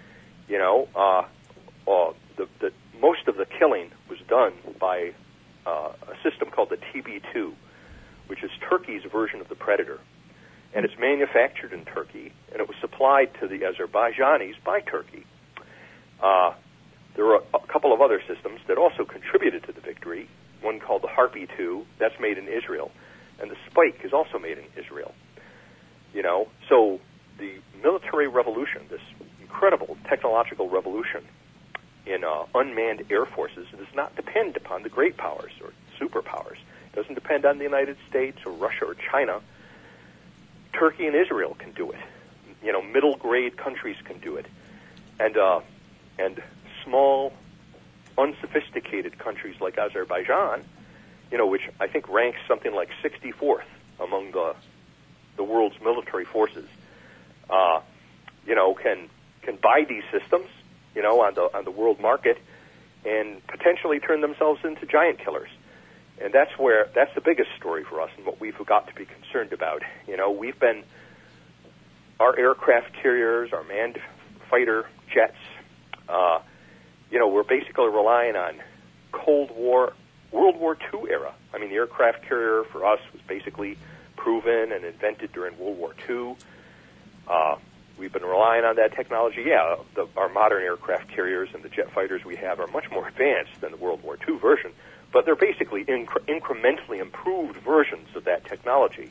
Most of the killing was done by a system called the TB2, which is Turkey's version of the Predator. And it's manufactured in Turkey, and it was supplied to the Azerbaijanis by Turkey. There were a couple of other systems that also contributed to the victory, one called the Harpy 2, that's made in Israel, and the Spike is also made in Israel. So the military revolution, this incredible technological revolution in unmanned air forces, does not depend upon the great powers or superpowers. It doesn't depend on the United States or Russia or China. Turkey and Israel can do it. Middle-grade countries can do it. And small, unsophisticated countries like Azerbaijan, which I think ranks something like 64th among the world's military forces, can buy these systems, on the world market, and potentially turn themselves into giant killers. And that's the biggest story for us and what we've got to be concerned about. Our aircraft carriers, our manned fighter jets, we're basically relying on World War II era. I mean, the aircraft carrier for us was basically proven and invented during World War II. We've been relying on that technology. Yeah, our modern aircraft carriers and the jet fighters we have are much more advanced than the World War II version, but they're basically incrementally improved versions of that technology.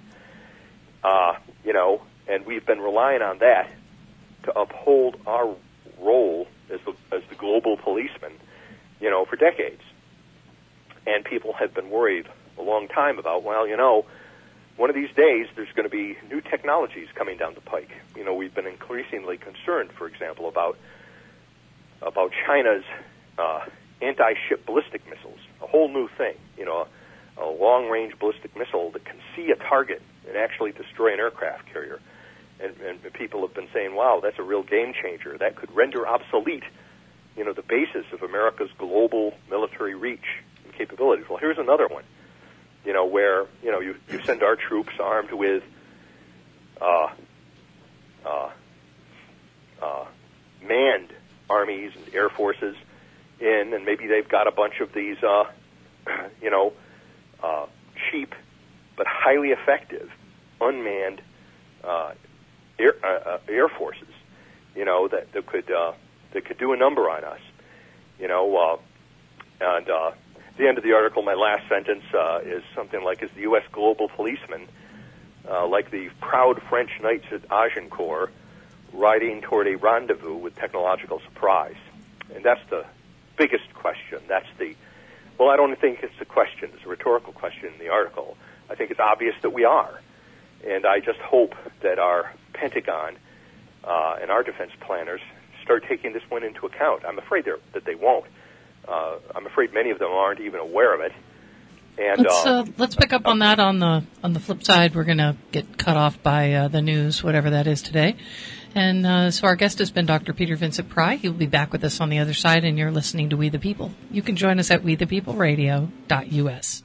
And we've been relying on that to uphold our role as the global policeman, for decades. And people have been worried a long time about, one of these days there's going to be new technologies coming down the pike. We've been increasingly concerned, for example, about China's anti-ship ballistic missiles, a whole new thing, a long-range ballistic missile that can see a target and actually destroy an aircraft carrier. And people have been saying, wow, that's a real game changer. That could render obsolete, the basis of America's global military reach and capabilities. Well, here's another one, where, you send our troops armed with manned armies and air forces in, and maybe they've got a bunch of these, cheap but highly effective unmanned air forces, that could do a number on us, and at the end of the article, my last sentence is something like, "Is the U.S. global policeman, like the proud French knights at Agincourt, riding toward a rendezvous with technological surprise?" And that's the biggest question. Well, I don't think it's a question. It's a rhetorical question in the article. I think it's obvious that we are. And I just hope that our Pentagon and our defense planners start taking this one into account. I'm afraid that they won't. I'm afraid many of them aren't even aware of it. And let's pick up on that on the flip side. We're going to get cut off by the news, whatever that is today. And so our guest has been Dr. Peter Vincent Pry. He'll be back with us on the other side, and you're listening to We the People. You can join us at wethepeopleradio.us.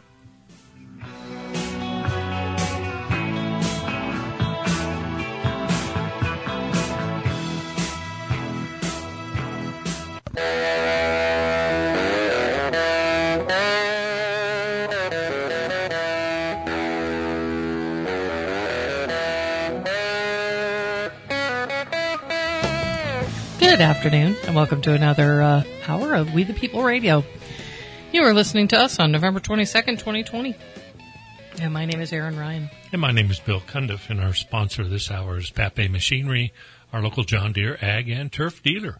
Good afternoon, and welcome to another hour of We the People Radio. You are listening to us on November 22nd, 2020. And my name is Aaron Ryan. And my name is Bill Cundiff, and our sponsor this hour is Pape Machinery, our local John Deere ag and turf dealer.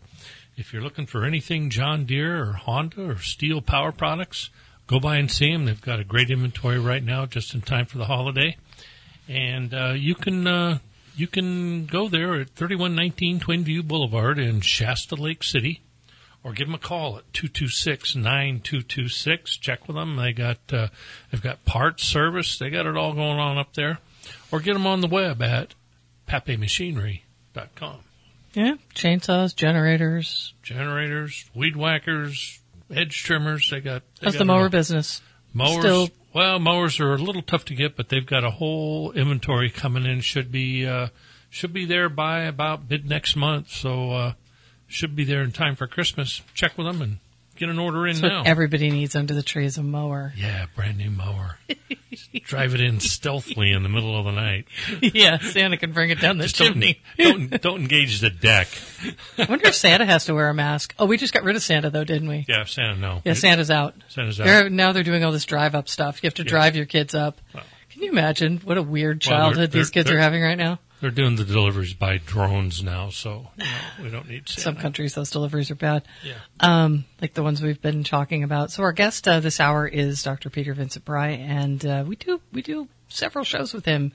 If you're looking for anything John Deere or Honda or Steel Power Products, go by and see them. They've got a great inventory right now, just in time for the holiday. And you can go there at 3119 Twin View Boulevard in Shasta Lake City, or give them a call at 226-9226. Check with them. They've got parts, service. They got it all going on up there. Or get them on the web at papemachinery.com. Yeah, chainsaws, generators, weed whackers, hedge trimmers. How's the mower business? Mowers. Well, mowers are a little tough to get, but they've got a whole inventory coming in. Should be there by about mid next month. So should be there in time for Christmas. Check with them and get an order in now. What everybody needs under the tree is a mower. Yeah, brand new mower. Drive it in stealthily in the middle of the night. Yeah, Santa can bring it down the chimney. Don't engage the deck. I wonder if Santa has to wear a mask. Oh, we just got rid of Santa, though, didn't we? Yeah, Santa, no. Yeah, Santa's out. Now they're doing all this drive-up stuff. You have to drive your kids up. Wow. Can you imagine what a weird childhood these kids are having right now? They're doing the deliveries by drones now, so we don't need Santa. Some countries, those deliveries are bad. Yeah. Like the ones we've been talking about. So our guest this hour is Dr. Peter Vincent Bry, and we do several shows with him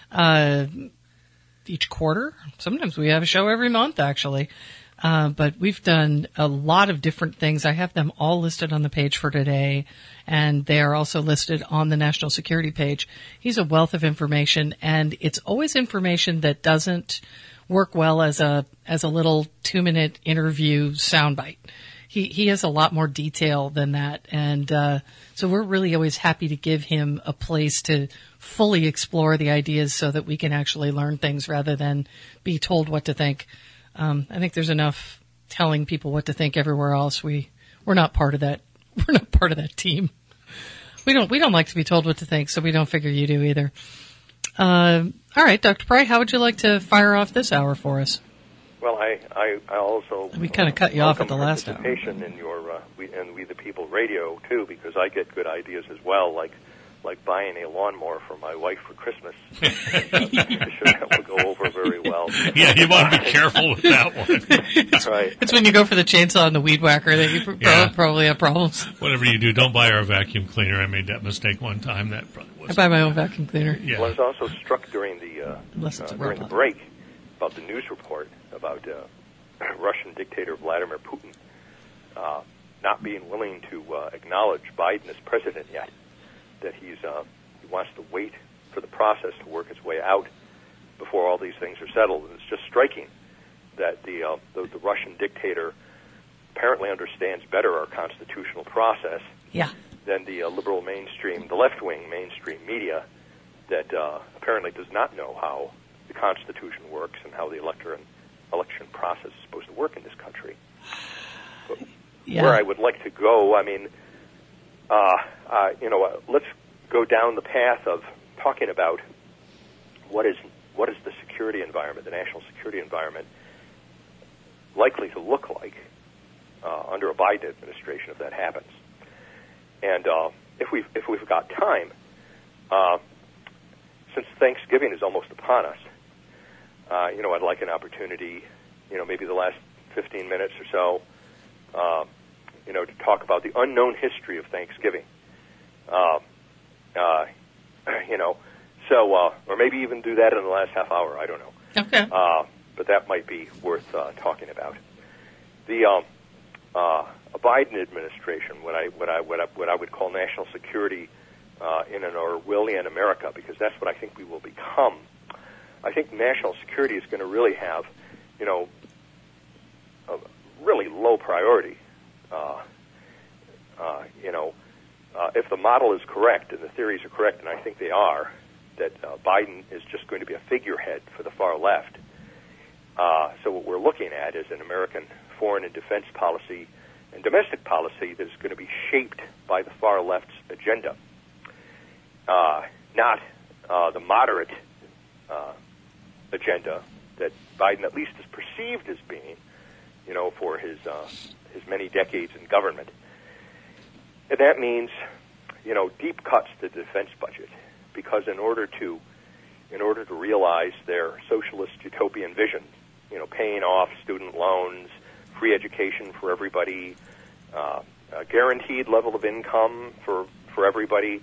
each quarter. Sometimes we have a show every month, actually. But we've done a lot of different things. I have them all listed on the page for today, and they are also listed on the national security page. He's a wealth of information, and it's always information that doesn't work well as a little 2-minute interview soundbite. He has a lot more detail than that, and so we're really always happy to give him a place to fully explore the ideas so that we can actually learn things rather than be told what to think. I think there's enough telling people what to think everywhere else. We're not part of that. We're not part of that team. We don't like to be told what to think, so we don't figure you do either. All right, Dr. Bry, how would you like to fire off this hour for us? Well, I also we kind of cut you off at the last hour. Participation in your We the People radio too, because I get good ideas as well, like buying a lawnmower for my wife for Christmas. I'm sure that will go over very well. Yeah, you want to be careful with that one. That's right. It's when you go for the chainsaw and the weed whacker that you probably have problems. Whatever you do, don't buy our vacuum cleaner. I made that mistake one time. That probably was. I buy my own vacuum cleaner. Yeah. Well, I was also struck during the break about the news report about Russian dictator Vladimir Putin not being willing to acknowledge Biden as president yet. That he wants to wait for the process to work its way out before all these things are settled. And it's just striking that the Russian dictator apparently understands better our constitutional process than the liberal mainstream, the left-wing mainstream media that apparently does not know how the Constitution works and how the election process is supposed to work in this country. But where I would like to go, I mean, let's go down the path of talking about what is the security environment, the national security environment, likely to look like under a Biden administration if that happens. And if we've got time, since Thanksgiving is almost upon us, I'd like an opportunity, maybe the last 15 minutes or so, to talk about the unknown history of Thanksgiving. Or maybe even do that in the last half hour. I don't know. Okay. But that might be worth talking about. The Biden administration, what I would call national security in an Orwellian America, because that's what I think we will become. I think national security is going to really have, a really low priority. If the model is correct and the theories are correct, and I think they are, that Biden is just going to be a figurehead for the far left. So what we're looking at is an American foreign and defense policy and domestic policy that is going to be shaped by the far left's agenda, not the moderate agenda that Biden at least is perceived as being, for his many decades in government. And that means, deep cuts to the defense budget, because in order to realize their socialist utopian vision, paying off student loans, free education for everybody, a guaranteed level of income for everybody,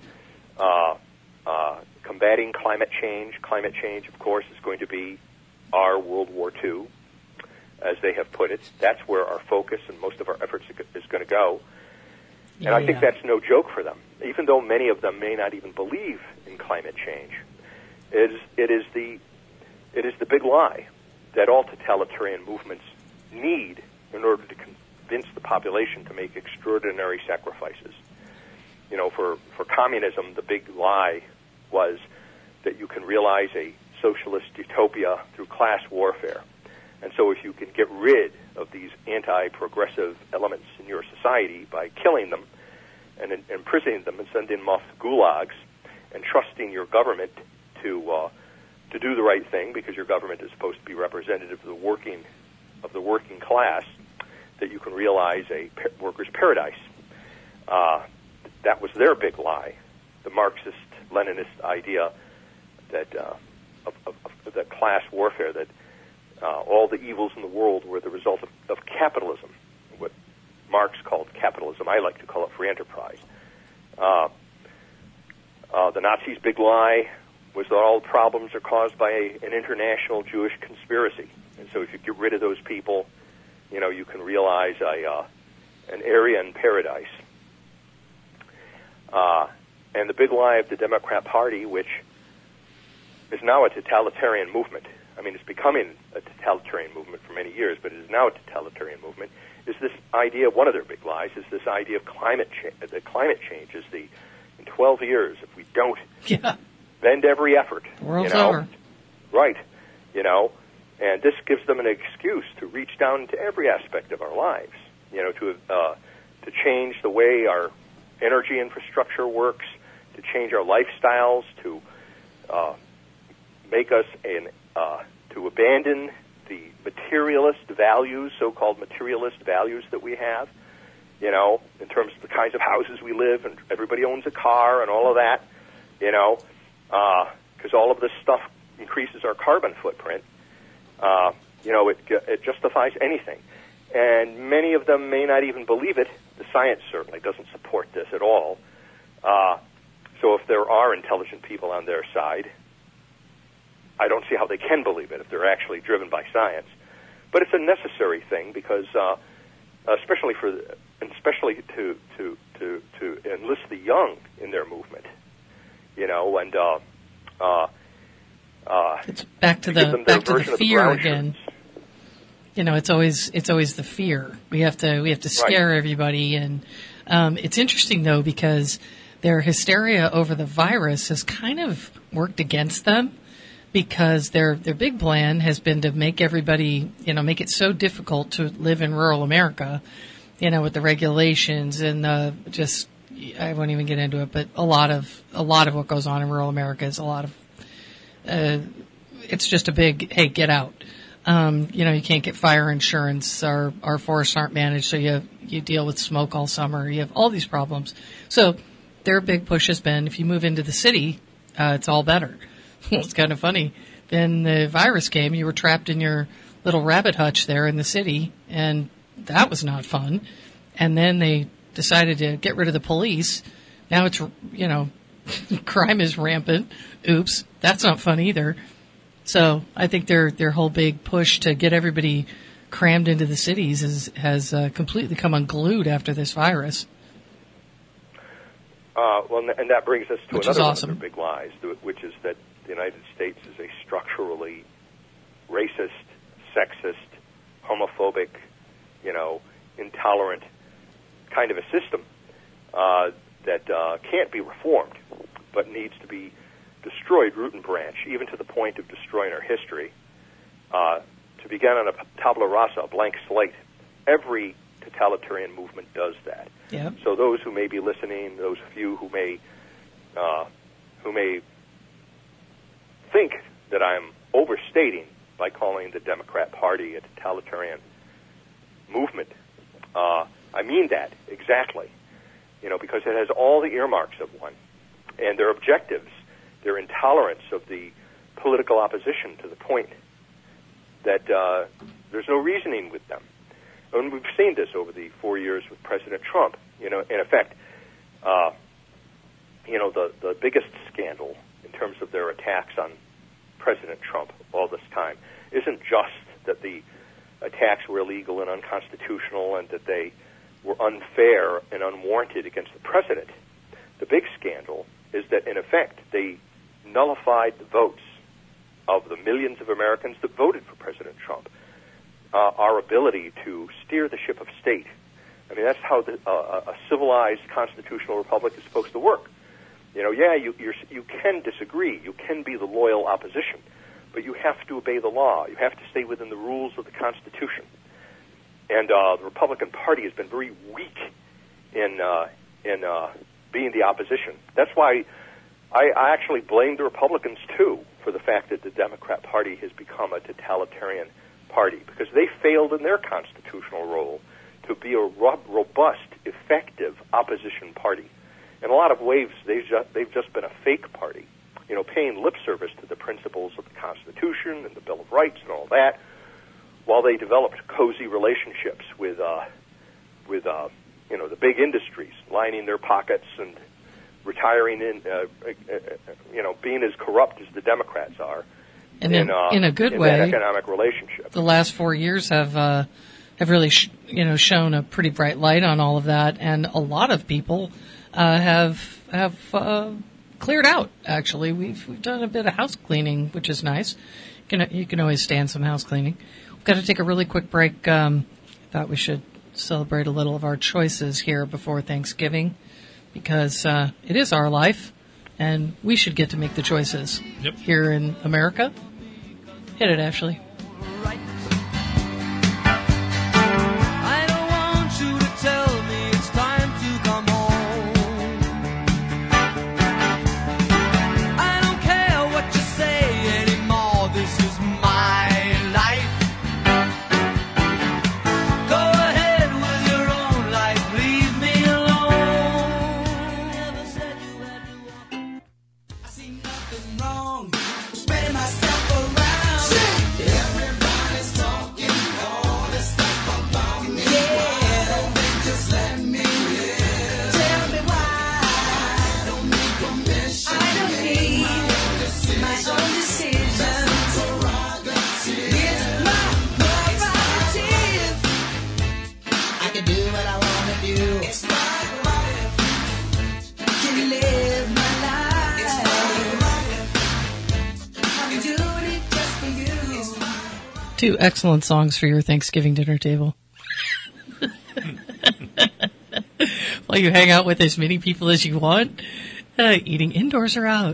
combating climate change. Climate change, of course, is going to be our World War II, as they have put it. That's where our focus and most of our efforts is going to go. And I think that's no joke for them, even though many of them may not even believe in climate change. It is the big lie that all totalitarian movements need in order to convince the population to make extraordinary sacrifices. You know, for communism, the big lie was that you can realize a socialist utopia through class warfare. And so if you can get rid of these anti-progressive elements in your society by killing them and imprisoning them and sending them off to gulags and trusting your government to do the right thing, because your government is supposed to be representative of the working class, that you can realize a worker's paradise. That was their big lie, the Marxist-Leninist idea that that class warfare, that all the evils in the world were the result of capitalism, what Marx called capitalism. I like to call it free enterprise. The Nazis' big lie was that all problems are caused by an international Jewish conspiracy. And so if you get rid of those people, you know, you can realize an Aryan paradise. And the big lie of the Democrat Party, which is now a totalitarian movement, I mean, it's becoming a totalitarian movement for many years, but it is now a totalitarian movement, is this idea, one of their big lies, is this idea of climate change. That climate change is in 12 years, if we don't bend every effort, world's over. Right, you know, and this gives them an excuse to reach down into every aspect of our lives, you know, to change the way our energy infrastructure works, to change our lifestyles, to make us to abandon the materialist values, so-called materialist values that we have, you know, in terms of the kinds of houses we live, and everybody owns a car and all of that, you know, because all of this stuff increases our carbon footprint. You know, it justifies anything. And many of them may not even believe it. The science certainly doesn't support this at all. So if there are intelligent people on their side, I don't see how they can believe it if they're actually driven by science. But it's a necessary thing because, especially to enlist the young in their movement, you know, and it's back to the fear again. You know, it's always the fear. We have to scare everybody, and it's interesting though because their hysteria over the virus has kind of worked against them, because their big plan has been to make everybody, you know, make it so difficult to live in rural America, you know, with the regulations and just, I won't even get into it, but a lot of what goes on in rural America is a lot of, it's just a big, hey, get out. You know, you can't get fire insurance. Our forests aren't managed, so you deal with smoke all summer. You have all these problems. So their big push has been, if you move into the city, it's all better. It's kind of funny. Then the virus came. You were trapped in your little rabbit hutch there in the city, and that was not fun. And then they decided to get rid of the police. Now it's, you know, crime is rampant. Oops, that's not fun either. So I think their whole big push to get everybody crammed into the cities has completely come unglued after this virus. Well, and that brings us to which another awesome. one of their big lies, which is that the United States is a structurally racist, sexist, homophobic, you know, intolerant kind of a system that can't be reformed, but needs to be destroyed root and branch, even to the point of destroying our history. To begin on a tabula rasa, a blank slate, every totalitarian movement does that. Yep. So those who may be listening, those few who may think that I'm overstating by calling the Democrat Party a totalitarian movement, I mean that exactly. You know, because it has all the earmarks of one, and their objectives, their intolerance of the political opposition to the point that there's no reasoning with them. And we've seen this over the 4 years with President Trump. In effect, the biggest scandal in terms of their attacks on President Trump all this time isn't just that the attacks were illegal and unconstitutional and that they were unfair and unwarranted against the president. The big scandal is that, in effect, they nullified the votes of the millions of Americans that voted for President Trump. Our ability to steer the ship of state. I mean, that's how a civilized constitutional republic is supposed to work. You can disagree. You can be the loyal opposition, but you have to obey the law. You have to stay within the rules of the Constitution. And the Republican Party has been very weak in being the opposition. That's why I actually blame the Republicans, too, for the fact that the Democrat Party has become a totalitarian party, because they failed in their constitutional role to be a robust, effective opposition party. In a lot of ways, they've just been a fake party, paying lip service to the principles of the Constitution and the Bill of Rights and all that, while they developed cozy relationships with the big industries, lining their pockets and retiring in, being as corrupt as the Democrats are. And in a good way, that economic relationship. The last 4 years have really shown a pretty bright light on all of that, and a lot of people have cleared out. Actually, we've done a bit of house cleaning, which is nice. You can always stand some house cleaning. We've got to take a really quick break. Thought we should celebrate a little of our choices here before Thanksgiving, because it is our life, and we should get to make the choices here in America. Hit it, Ashley. I don't want you to tell me it's time to come home. I don't care what you say anymore. This is my life. Go ahead with your own life. Leave me alone. Never said you had to walk. I see nothing wrong. Spreading myself around. Everybody's talking all this stuff about me. Yeah, just let me live. Tell me why. I don't need permission. I don't need my own decision. That's my prerogative. It's my prerogative. I can do what I want to do. It's my life. Can live my life. It's my life. I'm doing it just for you. It's my Two excellent songs for your Thanksgiving dinner table. While you hang out with as many people as you want, eating indoors or out.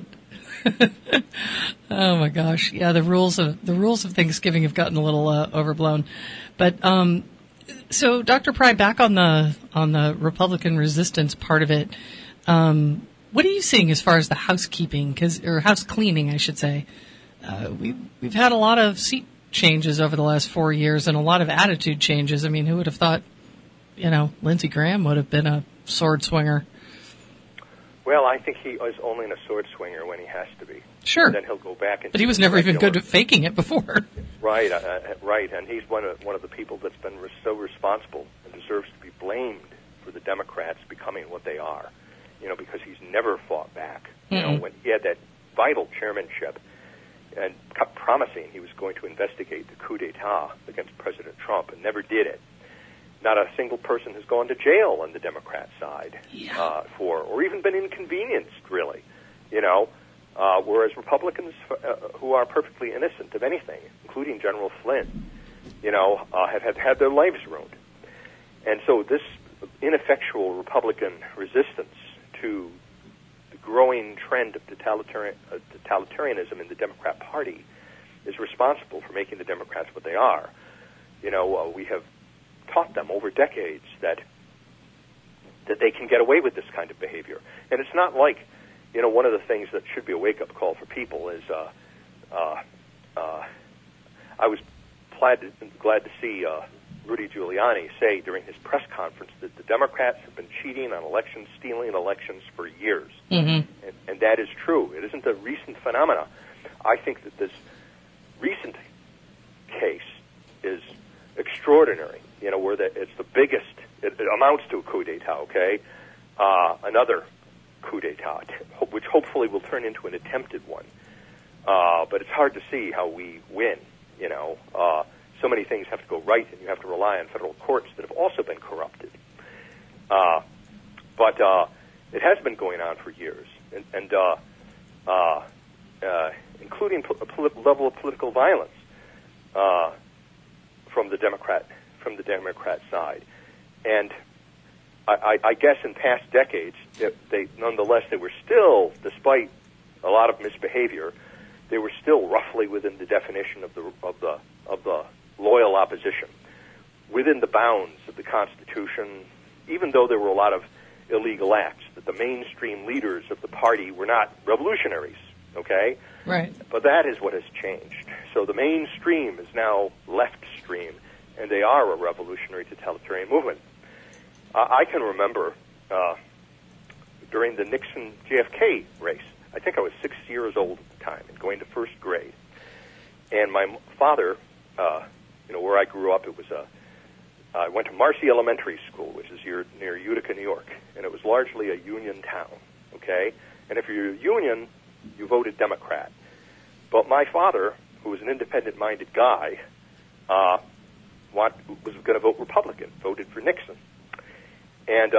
Oh my gosh, yeah, the rules of Thanksgiving have gotten a little overblown. But so, Dr. Pry, back on the Republican resistance part of it. What are you seeing as far as the housekeeping, or house cleaning, I should say? We've had a lot of seat changes over the last 4 years and a lot of attitude changes. I mean, who would have thought, Lindsey Graham would have been a sword swinger? Well, I think he is only a sword swinger when he has to be. Sure. And then he'll go back and. But he was never even good at faking it before. Right, right, and he's one of the people that's been so responsible and deserves to be blamed for the Democrats becoming what they are. Because he's never fought back. When he had that vital chairmanship and kept promising he was going to investigate the coup d'etat against President Trump and never did it. Not a single person has gone to jail on the Democrat side or even been inconvenienced, really. Whereas Republicans who are perfectly innocent of anything, including General Flynn, have had their lives ruined. And so this ineffectual Republican resistance to the growing trend of totalitarianism in the Democrat Party is responsible for making the Democrats what they are. We have taught them over decades that they can get away with this kind of behavior. And it's not like, one of the things that should be a wake-up call for people is I was glad to see Rudy Giuliani say during his press conference that the Democrats have been cheating on elections, stealing elections for years. Mm-hmm. And that is true. It isn't a recent phenomena. I think that this recent case is extraordinary where it's the biggest, it amounts to a coup d'etat, okay? Another coup d'etat, which hopefully will turn into an attempted one. But it's hard to see how we win, So many things have to go right, and you have to rely on federal courts that have also been corrupted. But it has been going on for years, and including a level of political violence from the Democrat side. And I guess in past decades, they were still, despite a lot of misbehavior, they were still roughly within the definition of the loyal opposition, within the bounds of the Constitution, even though there were a lot of illegal acts, that the mainstream leaders of the party were not revolutionaries, okay? Right. But that is what has changed. So the mainstream is now left stream, and they are a revolutionary totalitarian movement. I can remember during the Nixon-JFK race, I think I was 6 years old at the time and going to first grade. And my father, where I grew up, I went to Marcy Elementary School, which is near Utica, New York, and it was largely a Union town, okay? And if you're a Union, you voted Democrat. But my father, who was an independent-minded guy, was going to vote Republican, voted for Nixon. And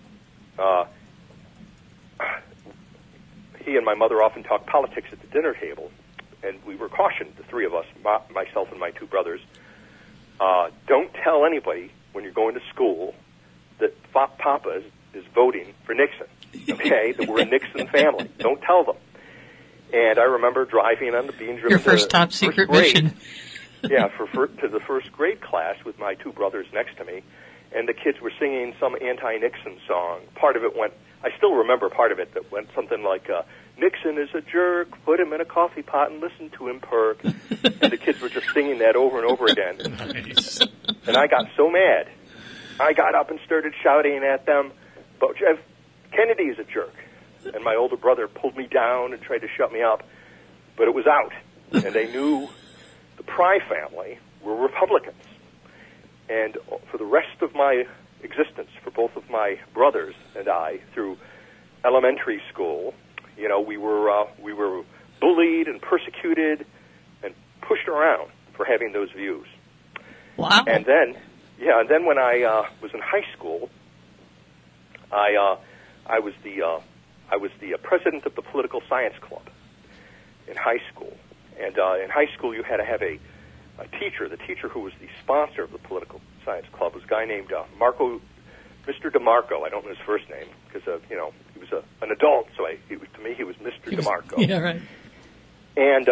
he and my mother often talked politics at the dinner table, and we were cautioned, the three of us, myself and my two brothers, don't tell anybody when you're going to school that Papa is voting for Nixon, okay, that we're a Nixon family. Don't tell them. And I remember driving on being driven your first top secret mission. Yeah, to the first grade class with my two brothers next to me, and the kids were singing some anti-Nixon song. Part of it went, I still remember part of it that went something like, Nixon is a jerk, put him in a coffee pot and listen to him perk. And the kids were just singing that over and over again. Nice. And I got so mad. I got up and started shouting at them, but Jeff, Kennedy is a jerk. And my older brother pulled me down and tried to shut me up, but it was out. And they knew the Pry family were Republicans. And for the rest of my existence, for both of my brothers and I, through elementary school, we were bullied and persecuted and pushed around for having those views. Wow. And then when I was in high school, I was the president of the political science club in high school. And in high school, you had to have a teacher. The teacher who was the sponsor of the political science club was a guy named Mr. DeMarco. I don't know his first name because he was an adult, so to me he was Mr. DeMarco. Yeah, right. And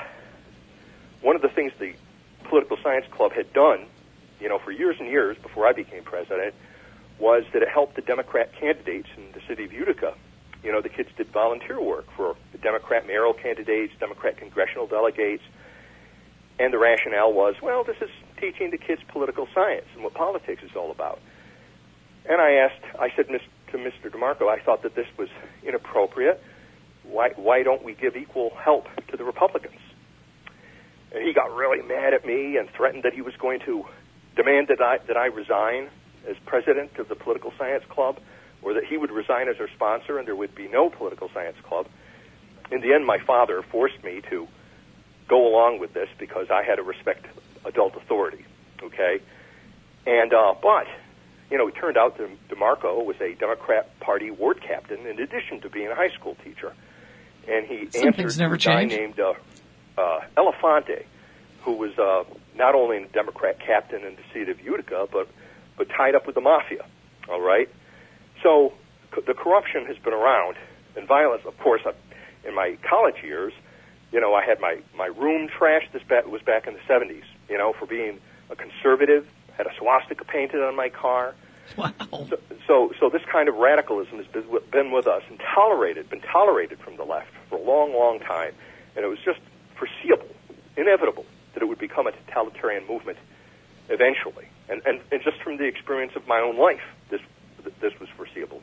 one of the things the political science club had done, for years and years before I became president, was that it helped the Democrat candidates in the city of Utica. The kids did volunteer work for the Democrat mayoral candidates, Democrat congressional delegates, and the rationale was, well, this is teaching the kids political science and what politics is all about. And I said to Mr. DeMarco, I thought that this was inappropriate. Why don't we give equal help to the Republicans? And he got really mad at me and threatened that he was going to demand that I resign as president of the political science club, or that he would resign as our sponsor and there would be no political science club. In the end, my father forced me to go along with this because I had to respect adult authority, okay? And, but, it turned out that DeMarco was a Democrat Party ward captain in addition to being a high school teacher. And he answered to a guy named Elefante, who was not only a Democrat captain in the city of Utica, but tied up with the mafia, all right? So the corruption has been around, and violence, of course, in my college years, I had my room trashed. This was back in the 70s, for being a conservative, had a swastika painted on my car. Wow. So this kind of radicalism has been with us and been tolerated from the left for a long, long time. And it was just foreseeable, inevitable, that it would become a totalitarian movement eventually. And just from the experience of my own life, this was foreseeable.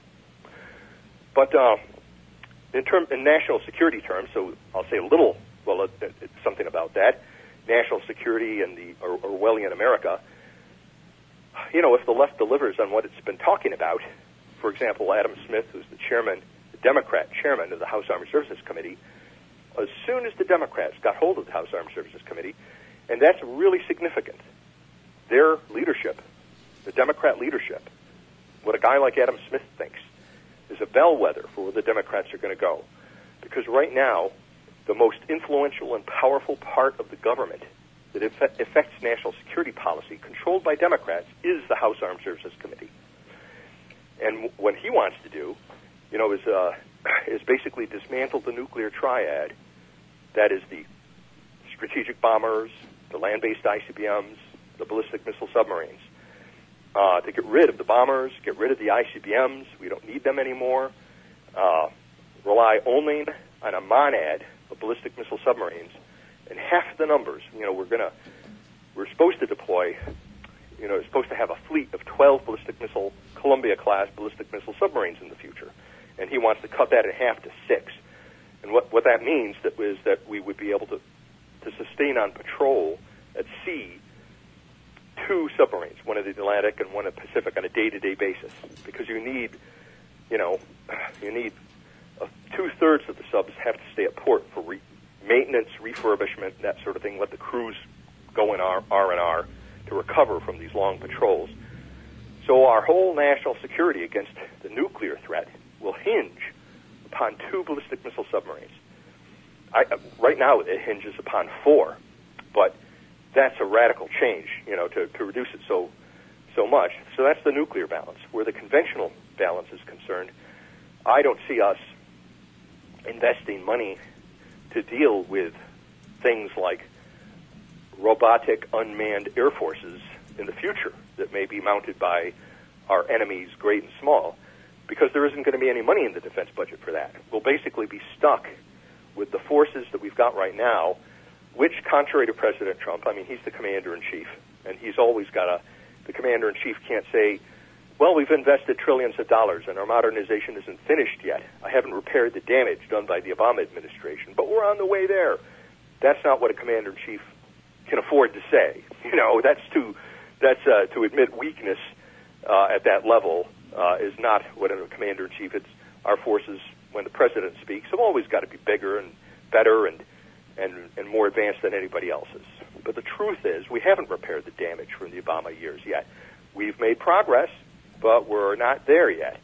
But in national security terms, so I'll say something about that. National security in the Orwellian America, if the left delivers on what it's been talking about, for example, Adam Smith, who's the Democrat chairman of the House Armed Services Committee, as soon as the Democrats got hold of the House Armed Services Committee, and that's really significant, their leadership, the Democrat leadership, what a guy like Adam Smith thinks, is a bellwether for where the Democrats are going to go. Because right now, the most influential and powerful part of the government that affects national security policy, controlled by Democrats, is the House Armed Services Committee. And what he wants to do, is basically dismantle the nuclear triad. That is the strategic bombers, the land-based ICBMs, the ballistic missile submarines. To get rid of the bombers, get rid of the ICBMs. We don't need them anymore. Rely only on a monad of ballistic missile submarines, and half the numbers. We're supposed to deploy. It's supposed to have a fleet of 12 Columbia-class ballistic missile submarines in the future, and he wants to cut that in half to 6. And what that means is that we would be able to sustain on patrol at sea 2 submarines, one in the Atlantic and one in the Pacific, on a day-to-day basis, because you need 2/3 of the subs have to stay at port for maintenance, refurbishment, that sort of thing. Let the crews go in R&R to recover from these long patrols. So our whole national security against the nuclear threat will hinge upon 2 ballistic missile submarines. Right now it hinges upon 4, but that's a radical change, to reduce it so much. So that's the nuclear balance. Where the conventional balance is concerned, I don't see us investing money to deal with things like robotic unmanned air forces in the future that may be mounted by our enemies, great and small, because there isn't going to be any money in the defense budget for that. We'll basically be stuck with the forces that we've got right now, which, contrary to President Trump, he's the commander-in-chief, and he's always got the commander-in-chief can't say, well, we've invested trillions of dollars and our modernization isn't finished yet. I haven't repaired the damage done by the Obama administration, but we're on the way there. That's not what a commander-in-chief can afford to say. That's to admit weakness at that level is not what a commander-in-chief. It's our forces, when the president speaks, have always got to be bigger and better and more advanced than anybody else's. But the truth is, we haven't repaired the damage from the Obama years yet. We've made progress, but we're not there yet.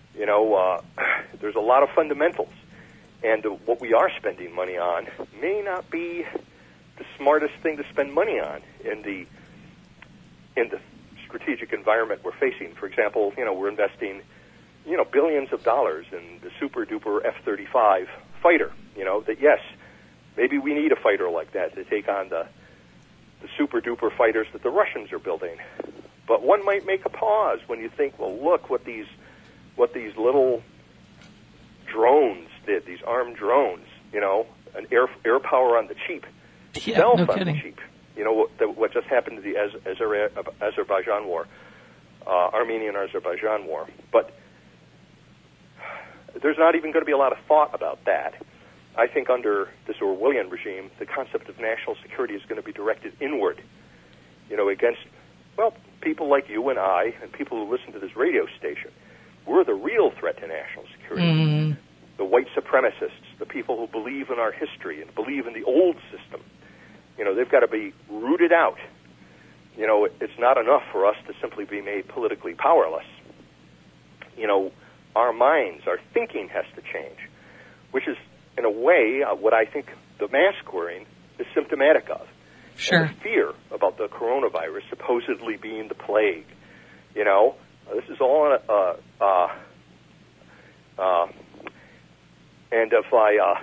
There's a lot of fundamentals, and what we are spending money on may not be the smartest thing to spend money on in the strategic environment we're facing. For example, we're investing, billions of dollars in the super-duper F-35 fighter. That yes, maybe we need a fighter like that to take on the super-duper fighters that the Russians are building. But one might make a pause when you think, well, look what these little drones did, these armed drones, an air power on the cheap, stealth on the cheap. What just happened to the Azerbaijan war, Armenian-Azerbaijan war. But there's not even going to be a lot of thought about that. I think under this Orwellian regime, the concept of national security is going to be directed inward, against, people like you and I and people who listen to this radio station. We're the real threat to national security. Mm-hmm. The white supremacists, the people who believe in our history and believe in the old system. They've got to be rooted out. It's not enough for us to simply be made politically powerless. Our minds, our thinking has to change, which is, in a way, what I think the mask wearing is symptomatic of. Sure. And the fear about the coronavirus supposedly being the plague. This is all and if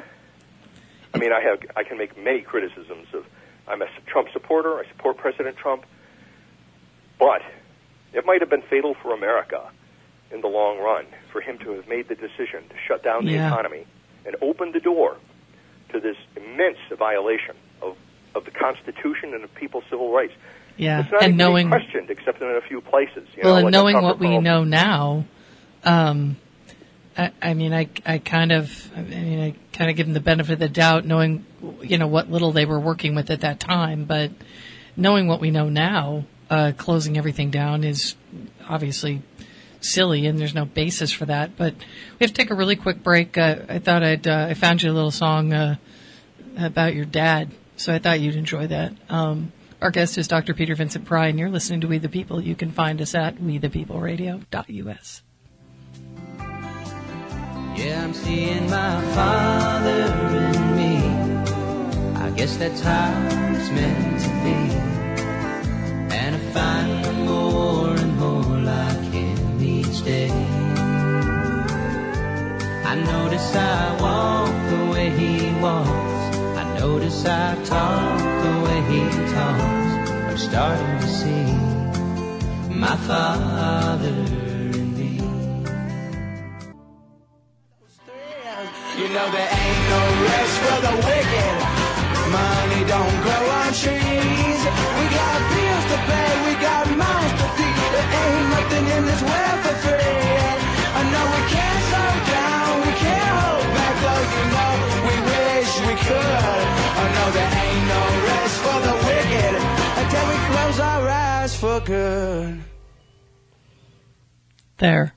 I can make many criticisms of. I'm a Trump supporter. I support President Trump, but it might have been fatal for America in the long run for him to have made the decision to shut down the economy and open the door to this immense violation of the Constitution and of people's civil rights. Yeah, it's not and even knowing questioned except in a few places. And knowing what we know now, I kind of give them the benefit of the doubt, knowing what little they were working with at that time. But knowing what we know now, closing everything down is obviously silly, and there's no basis for that. But we have to take a really quick break. I thought I found you a little song about your dad, so I thought you'd enjoy that. Our guest is Dr. Peter Vincent Pry, and you're listening to We the People. You can find us at wethepeopleradio.us. Yeah, I'm seeing my father in me. I guess that's how it's meant to be. And I find more and more like him each day. I notice I walk the way he walks. I notice I talk the way he talks. I'm starting to see my father in me. You know there ain't no rest for the wicked. Money don't grow on trees. We got bills to pay, we got mouths to feed. There ain't nothing in this world for free. I know we can't slow down, we can't hold back, though you know we wish we could. I know there ain't no rest for the wicked until we close our eyes for good. There.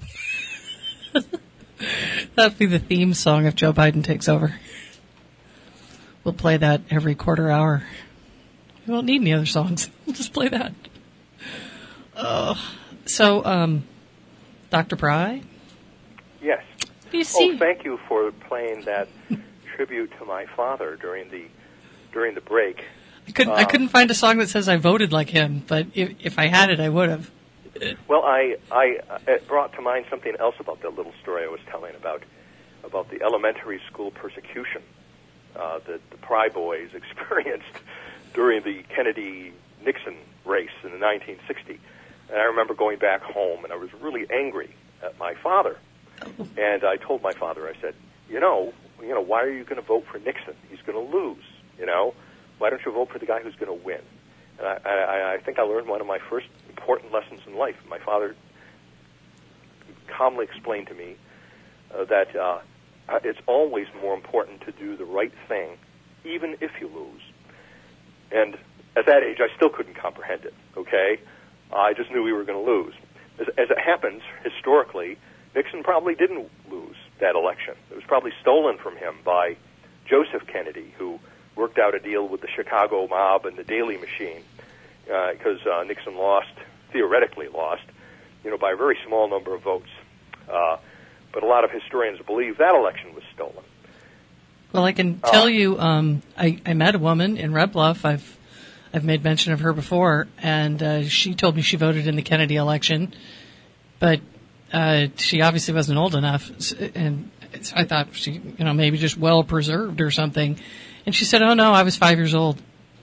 That'd be the theme song if Joe Biden takes over. We'll play that every quarter hour. We won't need any other songs. We'll just play that. So, Dr. Pry? Yes. What do you see? Oh, thank you for playing that tribute to my father during the break. I couldn't find a song that says I voted like him, but if I had it, I would have. Well, it brought to mind something else about that little story I was telling about the elementary school persecution that the Pry Boys experienced during the Kennedy-Nixon race in the 1960. And I remember going back home, and I was really angry at my father. And I told my father, I said, you know, why are you going to vote for Nixon? He's going to lose, Why don't you vote for the guy who's going to win? And I think I learned one of my first important lessons in life. My father calmly explained to me that it's always more important to do the right thing, even if you lose. And at that age, I still couldn't comprehend it, okay? I just knew we were going to lose. As it happens, historically, Nixon probably didn't lose that election. It was probably stolen from him by Joseph Kennedy, who worked out a deal with the Chicago mob and the Daily Machine, because Nixon theoretically lost, by a very small number of votes. But a lot of historians believe that election was stolen. Well, I can tell you, I met a woman in Red Bluff. I've made mention of her before, and she told me she voted in the Kennedy election, but she obviously wasn't old enough, and I thought she, maybe just well preserved or something. And she said, "Oh no, I was 5 years old.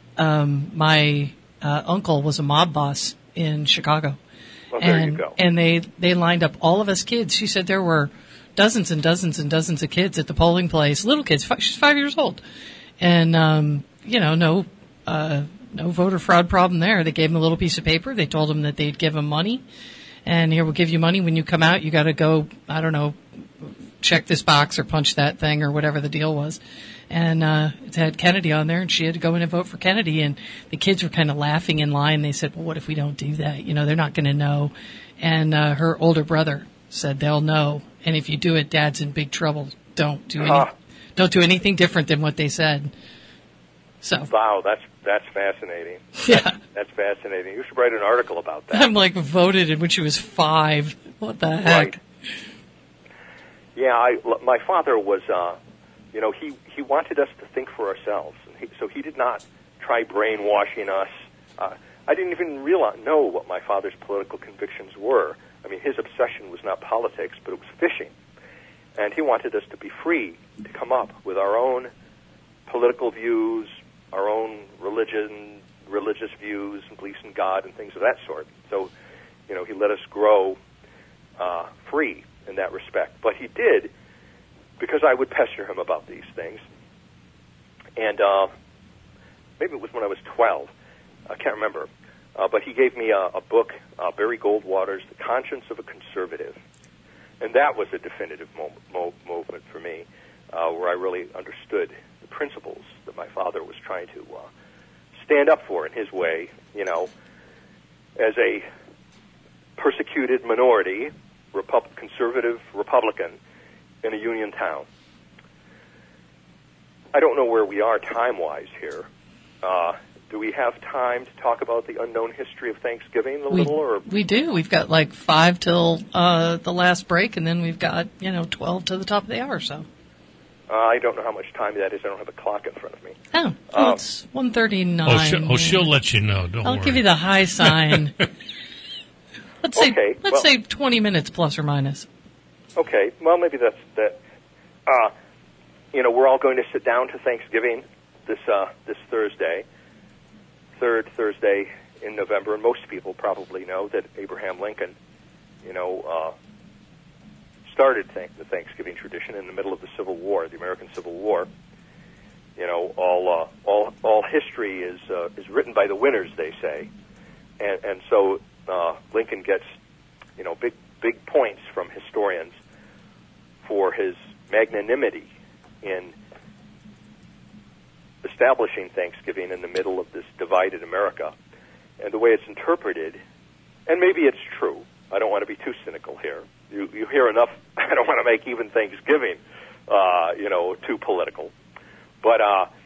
My uncle was a mob boss in Chicago, well, there you go. And they lined up all of us kids. She said there were dozens and dozens and dozens of kids at the polling place, little kids. She's 5 years old, and no voter fraud problem there. They gave them a little piece of paper. They told them that they'd give them money, and here we'll give you money when you come out. You got to go, I don't know, check this box or punch that thing or whatever the deal was." And it had Kennedy on there, and she had to go in and vote for Kennedy. And the kids were kind of laughing in line. They said, "Well, what if we don't do that? They're not going to know." And her older brother said, "They'll know. And if you do it, Dad's in big trouble. Don't do anything different than what they said." So, wow, that's fascinating. Yeah, that's fascinating. You should write an article about that. I'm like voted when she was 5. What the heck? Right. Yeah, my father was. He wanted us to think for ourselves, so he did not try brainwashing us. I didn't even know what my father's political convictions were. I mean, his obsession was not politics, but it was fishing. And he wanted us to be free to come up with our own political views, our own religious views, and beliefs in God and things of that sort. So, he let us grow free in that respect. But he did, because I would pester him about these things. And maybe it was when I was 12. I can't remember. But he gave me a book, Barry Goldwater's The Conscience of a Conservative. And that was a definitive moment for me, where I really understood the principles that my father was trying to stand up for in his way, as a persecuted minority, conservative Republican in a Union town. I don't know where we are time-wise here. Do we have time to talk about the unknown history of Thanksgiving little? Or? We do. We've got like 5 till the last break, and then we've got 12 to the top of the hour. So I don't know how much time that is. I don't have a clock in front of me. Oh, well, it's 1:39. She'll let you know. Don't worry. I'll give you the high sign. Let's say 20 minutes plus or minus. Okay. Well, maybe that's that. We're all going to sit down to Thanksgiving this Thursday, third Thursday in November, and most people probably know that Abraham Lincoln, started the Thanksgiving tradition in the middle of the Civil War, the American Civil War. All history is written by the winners, they say, and so Lincoln gets big points from historians for his magnanimity in establishing Thanksgiving in the middle of this divided America. And the way it's interpreted, and maybe it's true, I don't want to be too cynical here. You hear enough, I don't want to make even Thanksgiving, too political. But,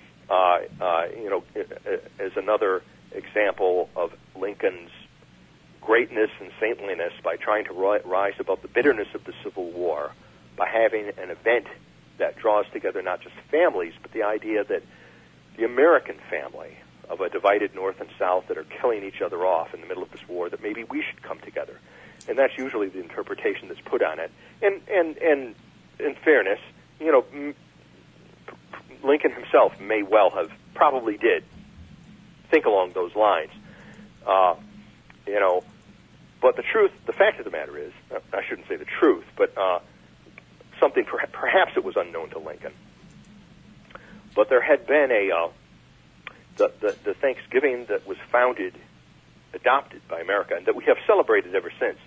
as another example of Lincoln's greatness and saintliness by trying to rise above the bitterness of the Civil War, by having an event that draws together not just families, but the idea that the American family of a divided North and South that are killing each other off in the middle of this war, that maybe we should come together. And that's usually the interpretation that's put on it. And in fairness, Lincoln himself may well have, probably did, think along those lines. But the fact of the matter is, I shouldn't say the truth, but something perhaps it was unknown to Lincoln. But there had been the Thanksgiving that was adopted by America, and that we have celebrated ever since,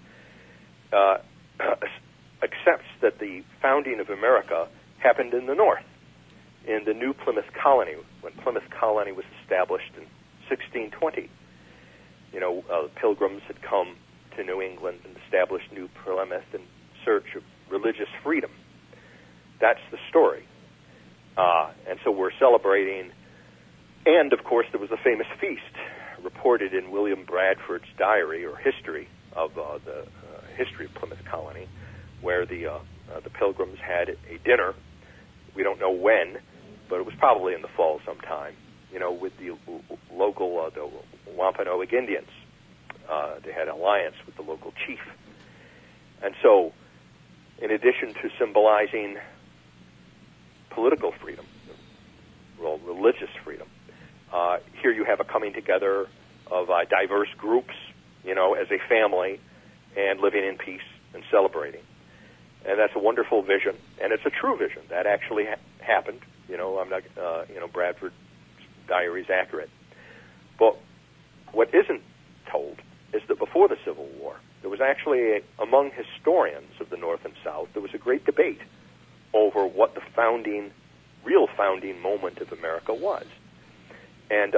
accepts that the founding of America happened in the North, in the New Plymouth Colony, when Plymouth Colony was established in 1620. Pilgrims had come to New England and established New Plymouth in search of religious freedom. That's the story. And so we're celebrating, and of course there was a famous feast reported in William Bradford's diary, or history of the history of Plymouth Colony, where the Pilgrims had a dinner. We don't know when, but it was probably in the fall sometime, with the local, the Wampanoag Indians. They had an alliance with the local chief. And so, in addition to symbolizing political freedom, religious freedom, here you have a coming together of diverse groups, as a family, and living in peace and celebrating. And that's a wonderful vision, and it's a true vision. That actually happened. I'm not, Bradford's diary is accurate. But what isn't told is that before the Civil War, there was actually, among historians of the North and South, there was a great debate over what the real founding moment of America was. And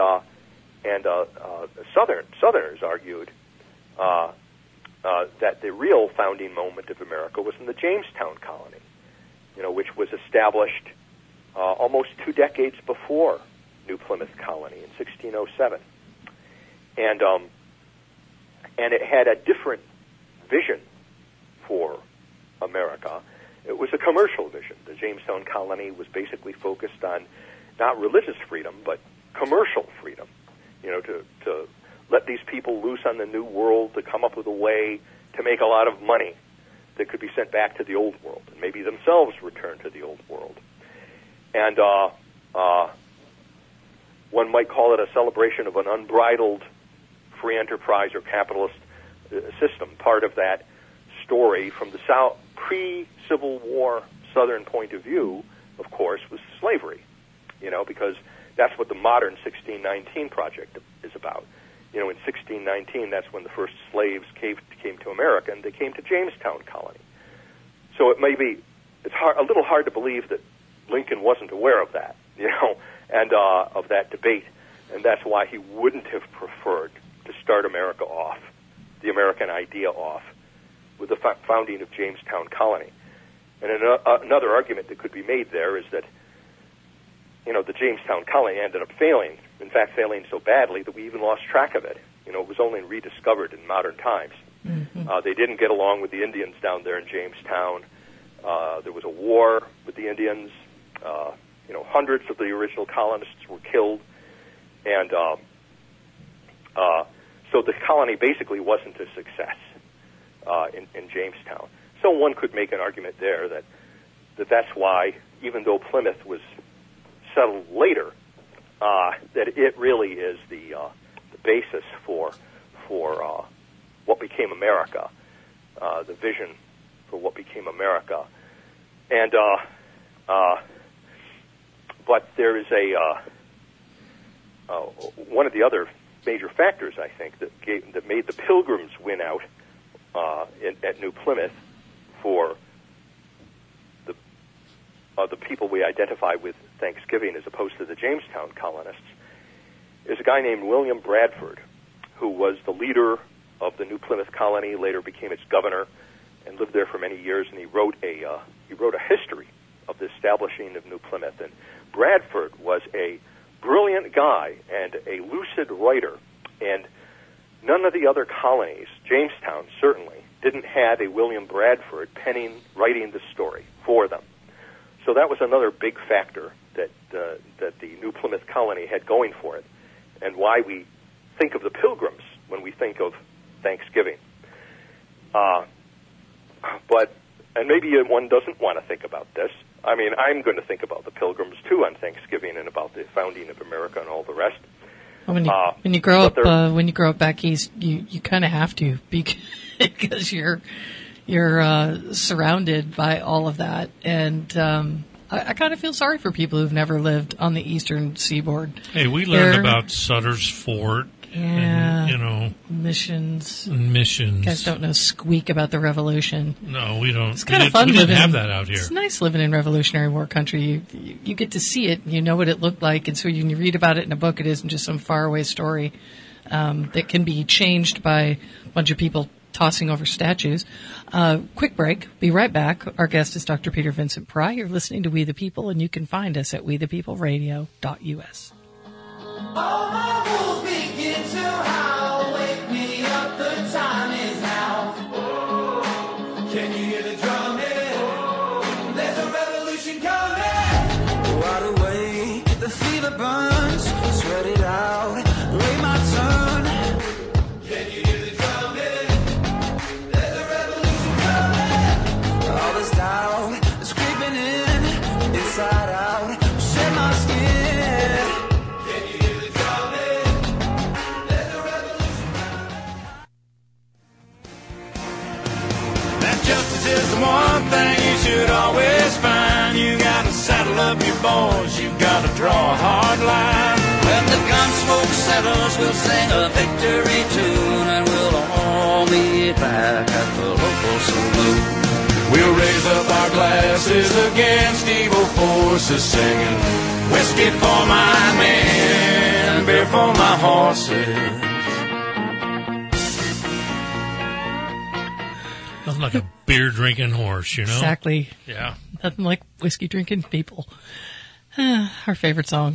Southerners argued that the real founding moment of America was in the Jamestown colony, which was established almost 2 decades before New Plymouth Colony in 1607. And it had a different vision for America. It was a commercial vision. The Jamestown colony was basically focused on not religious freedom, but commercial freedom, to let these people loose on the new world, to come up with a way to make a lot of money that could be sent back to the old world, and maybe themselves return to the old world. And one might call it a celebration of an unbridled free enterprise or capitalist system. Part of that story from the South, pre-Civil War Southern point of view, of course, was slavery, because that's what the modern 1619 project is about. In 1619, that's when the first slaves came to America, and they came to Jamestown colony. So it's a little hard to believe that Lincoln wasn't aware of that, and of that debate, and that's why he wouldn't have preferred to start America off the American idea off with the founding of Jamestown Colony. And another argument that could be made there is that, the Jamestown Colony ended up failing, in fact, failing so badly that we even lost track of it. It was only rediscovered in modern times. Mm-hmm. They didn't get along with the Indians down there in Jamestown. There was a war with the Indians. Hundreds of the original colonists were killed. And so the colony basically wasn't a success in Jamestown. So one could make an argument there that's why, even though Plymouth was settled later, that it really is the basis for what became America, the vision for what became America. And but there is one of the other major factors, I think, that made the Pilgrims win out at New Plymouth for the people we identify with Thanksgiving as opposed to the Jamestown colonists, is a guy named William Bradford, who was the leader of the New Plymouth colony, later became its governor, and lived there for many years. And he wrote a history of the establishing of New Plymouth. And Bradford was a brilliant guy and a lucid writer, and none of the other colonies, Jamestown certainly, didn't have a William Bradford writing the story for them. So that was another big factor that the New Plymouth colony had going for it, and why we think of the Pilgrims when we think of Thanksgiving. And maybe one doesn't want to think about this. I mean, I'm going to think about the Pilgrims too on Thanksgiving and about the founding of America and all the rest. Well, when you grow up back east, you kind of have to because you're surrounded by all of that, and I kind of feel sorry for people who've never lived on the eastern seaboard. Hey, we learned about Sutter's Fort. And, missions. You guys don't know squeak about the Revolution. No, we don't. It's kind of fun living. We didn't have that out here. It's nice living in Revolutionary War country. You get to see it. You know what it looked like, and so when you read about it in a book, it isn't just some faraway story that can be changed by a bunch of people tossing over statues. Quick break. Be right back. Our guest is Dr. Peter Vincent Pry. You're listening to We the People, and you can find us at wethepeopleradio.us. All my rules begin to howl. Wake me up, the time is now. Can you hear the drumming? There's a revolution coming. Wide awake, the fever burns. Sweat it out, wait my turn. Can you hear the drumming? There's a revolution coming. All this doubt is creeping in, inside out. Shed my skin. Justice is the one thing you should always find. You gotta saddle up your boys, you gotta draw a hard line. When the gun smoke settles, we'll sing a victory tune, and we'll all meet back at the local saloon. We'll raise up our glasses against evil forces, singing whiskey for my men, beer for my horses. Nothing like a beer-drinking horse, you know? Exactly. Yeah. Nothing like whiskey-drinking people. Our favorite song.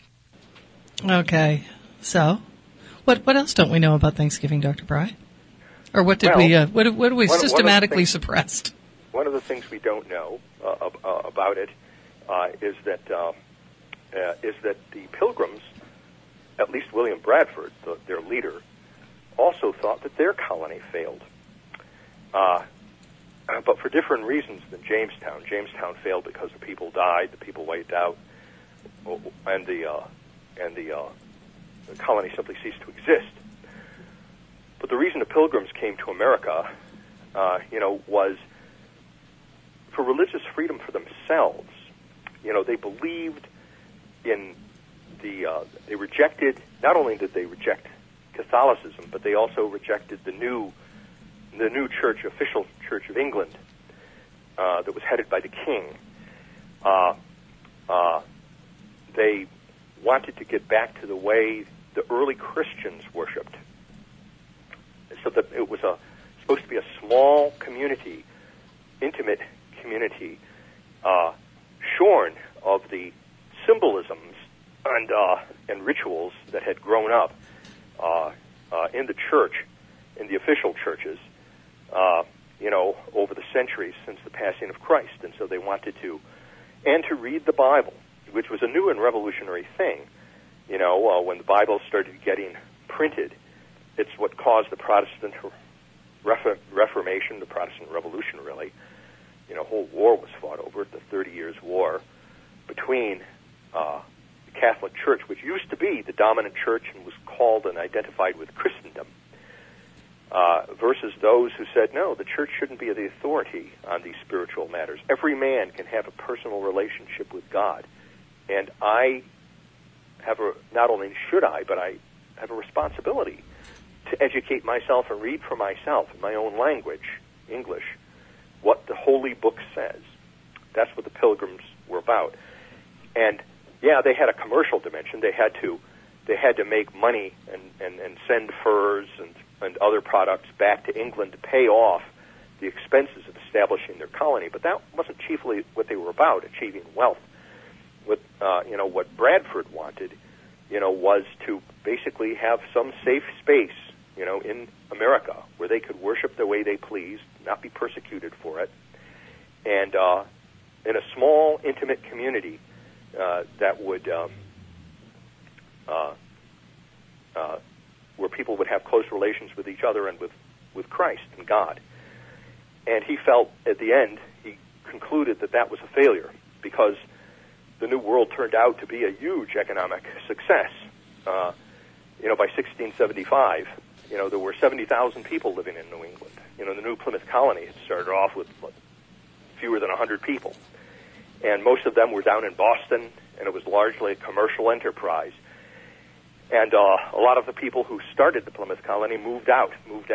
Okay. So, what else don't we know about Thanksgiving, Dr. Pry? Or what did what do we systematically suppressed? One of the things we don't know about it is that the Pilgrims, at least William Bradford, their leader, also thought that their colony failed. But for different reasons than Jamestown. Jamestown failed because the people died, the people wiped out, and the colony simply ceased to exist. But the reason the Pilgrims came to America, was for religious freedom for themselves. They believed in they rejected, not only did they reject Catholicism, but they also rejected the new church, official Church of England, that was headed by the king. They wanted to get back to the way the early Christians worshipped. so that it was supposed to be a small community, intimate community, shorn of the symbolisms and rituals that had grown up in the church, in the official churches, over the centuries since the passing of Christ. And so they wanted to read the Bible, which was a new and revolutionary thing. When the Bible started getting printed, it's what caused the Protestant Reformation, the Protestant Revolution, really. A whole war was fought over it, the 30 Years' War, between the Catholic Church, which used to be the dominant church and was called and identified with Christendom, versus those who said, no, the church shouldn't be the authority on these spiritual matters. Every man can have a personal relationship with God. And I have not only should I, but I have a responsibility to educate myself and read for myself in my own language, English, what the Holy Book says. That's what the Pilgrims were about. And yeah, they had a commercial dimension. They had to make money and send furs and other products back to England to pay off the expenses of establishing their colony. But that wasn't chiefly what they were about, achieving wealth. What Bradford wanted, was to basically have some safe space, in America where they could worship the way they pleased, not be persecuted for it, and in a small, intimate community that would where people would have close relations with each other and with Christ and God. And he felt at the end, he concluded that was a failure because the New World turned out to be a huge economic success. By 1675, there were 70,000 people living in New England. The New Plymouth Colony had started off with fewer than 100 people. And most of them were down in Boston, and it was largely a commercial enterprise. And a lot of the people who started the Plymouth Colony moved out.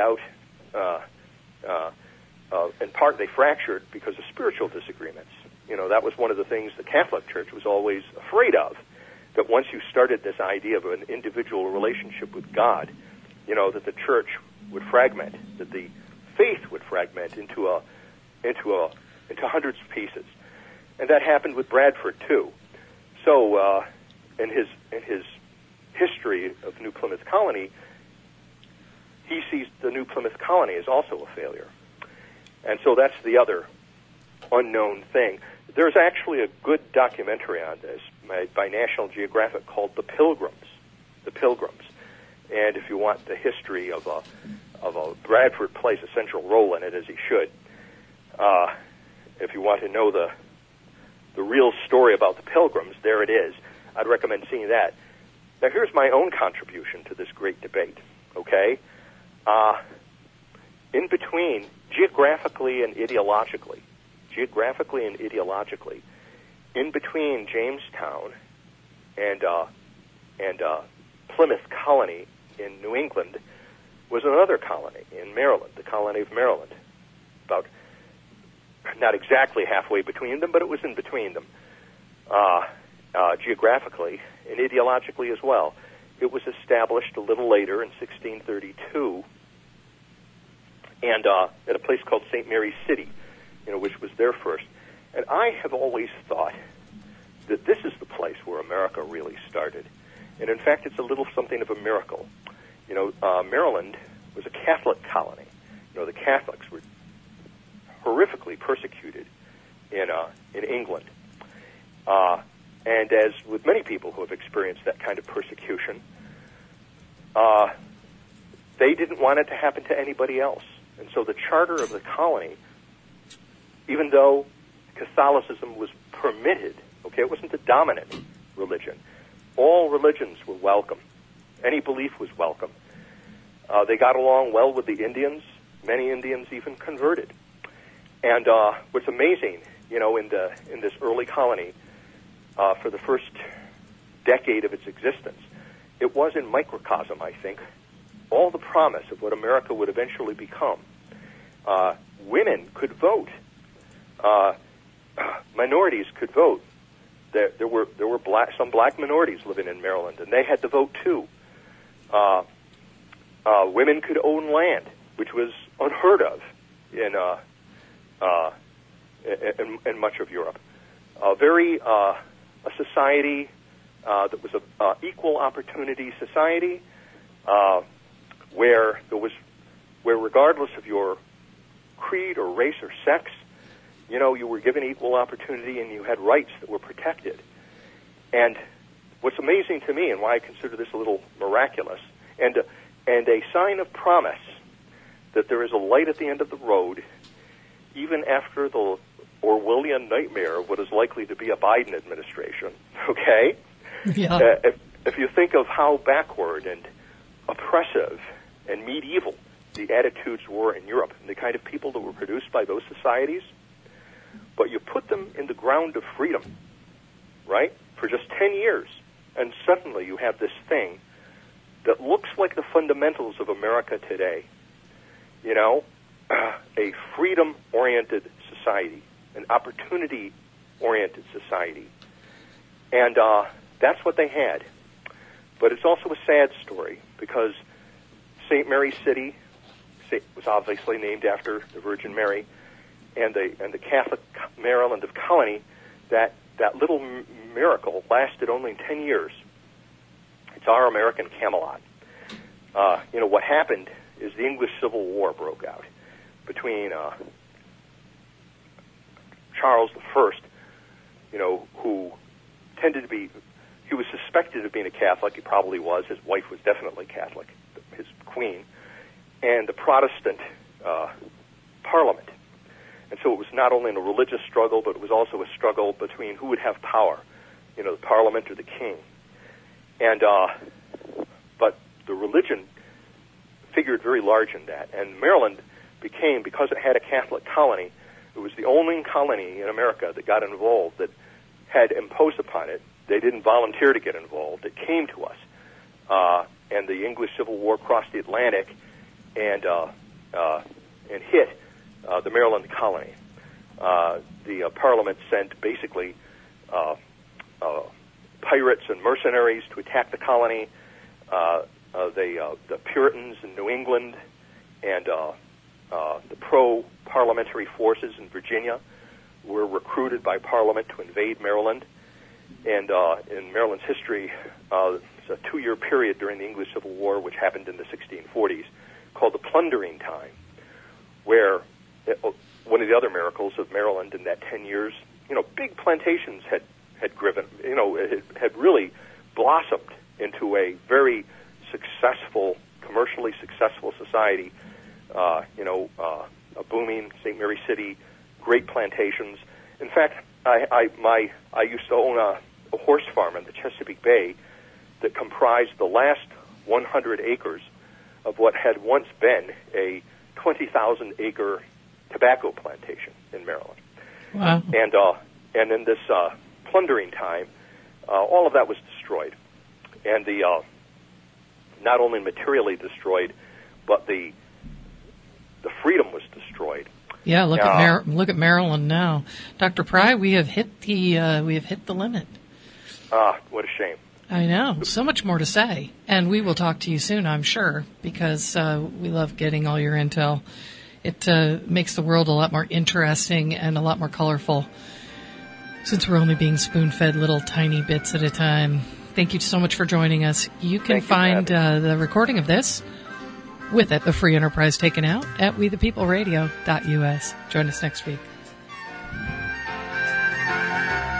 In part, they fractured because of spiritual disagreements. That was one of the things the Catholic Church was always afraid of, that once you started this idea of an individual relationship with God, that the church would fragment, that the faith would fragment into hundreds of pieces. And that happened with Bradford, too. So in his history of New Plymouth Colony, he sees the New Plymouth Colony as also a failure. And so that's the other unknown thing. There's actually a good documentary on this made by National Geographic called The Pilgrims. The Pilgrims. And if you want the history of a Bradford plays a central role in it, as he should. If you want to know the real story about the Pilgrims, there it is. I'd recommend seeing that. Now, here's my own contribution to this great debate, okay? In between, geographically and ideologically, in between Jamestown and Plymouth Colony in New England was another colony in Maryland, the colony of Maryland, about not exactly halfway between them, but it was in between them, geographically and ideologically as well. It was established a little later in 1632, and at a place called St. Mary's City, which was there first. And I have always thought that this is the place where America really started. And in fact, it's a little something of a miracle. Maryland was a Catholic colony. The Catholics were horrifically persecuted in England. And as with many people who have experienced that kind of persecution, they didn't want it to happen to anybody else. And so the charter of the colony, even though Catholicism was permitted, okay, it wasn't the dominant religion. All religions were welcome. Any belief was welcome. They got along well with the Indians. Many Indians even converted. And what's amazing, in this early colony, for the first decade of its existence, it was in microcosm, I think, all the promise of what America would eventually become. Women could vote. Minorities could vote. There were some black minorities living in Maryland, and they had to vote too. Women could own land. which was unheard of in much of Europe. A society that was an equal opportunity society, where regardless of your creed or race or sex, you were given equal opportunity and you had rights that were protected. And what's amazing to me, and why I consider this a little miraculous, and a sign of promise that there is a light at the end of the road, even after the Orwellian nightmare of what is likely to be a Biden administration, okay? Yeah. If you think of how backward and oppressive and medieval the attitudes were in Europe and the kind of people that were produced by those societies, but you put them in the ground of freedom, right, for just 10 years, and suddenly you have this thing that looks like the fundamentals of America today, a freedom-oriented society, an opportunity-oriented society. And that's what they had. But it's also a sad story, because St. Mary's City was obviously named after the Virgin Mary, and the Catholic Maryland of Colony, that little miracle lasted only 10 years. It's our American Camelot. What happened is the English Civil War broke out between Charles I, who tended to be, he was suspected of being a Catholic. He probably was. His wife was definitely Catholic, his queen, and the Protestant Parliament. And so it was not only a religious struggle, but it was also a struggle between who would have power, the Parliament or the king. And but the religion figured very large in that. And Maryland became, because it had a Catholic colony, it was the only colony in America that got involved, that had imposed upon it. They didn't volunteer to get involved. It came to us. And the English Civil War crossed the Atlantic and hit the Maryland colony. The Parliament sent basically pirates and mercenaries to attack the colony. The Puritans in New England and the pro-parliamentary forces in Virginia were recruited by Parliament to invade Maryland. And in Maryland's history, it's a 2-year period during the English Civil War, which happened in the 1640s, called the Plundering Time, where one of the other miracles of Maryland in that 10 years, big plantations had had really blossomed into a very successful, commercially successful society. A booming St. Mary City, great plantations. In fact, I used to own a horse farm in the Chesapeake Bay that comprised the last 100 acres of what had once been a 20,000-acre tobacco plantation in Maryland. Wow. And in this plundering time, all of that was destroyed, and not only materially destroyed, but the freedom was destroyed. Yeah, look at Maryland now, Dr. Pry. We have hit the limit. What a shame. I know. So much more to say, and we will talk to you soon, I'm sure, because we love getting all your intel. It makes the world a lot more interesting and a lot more colorful, since we're only being spoon-fed little tiny bits at a time. Thank you so much for joining us. You can find the recording of this with it, the Free Enterprise Taken Out, at wethepeopleradio.us. Join us next week.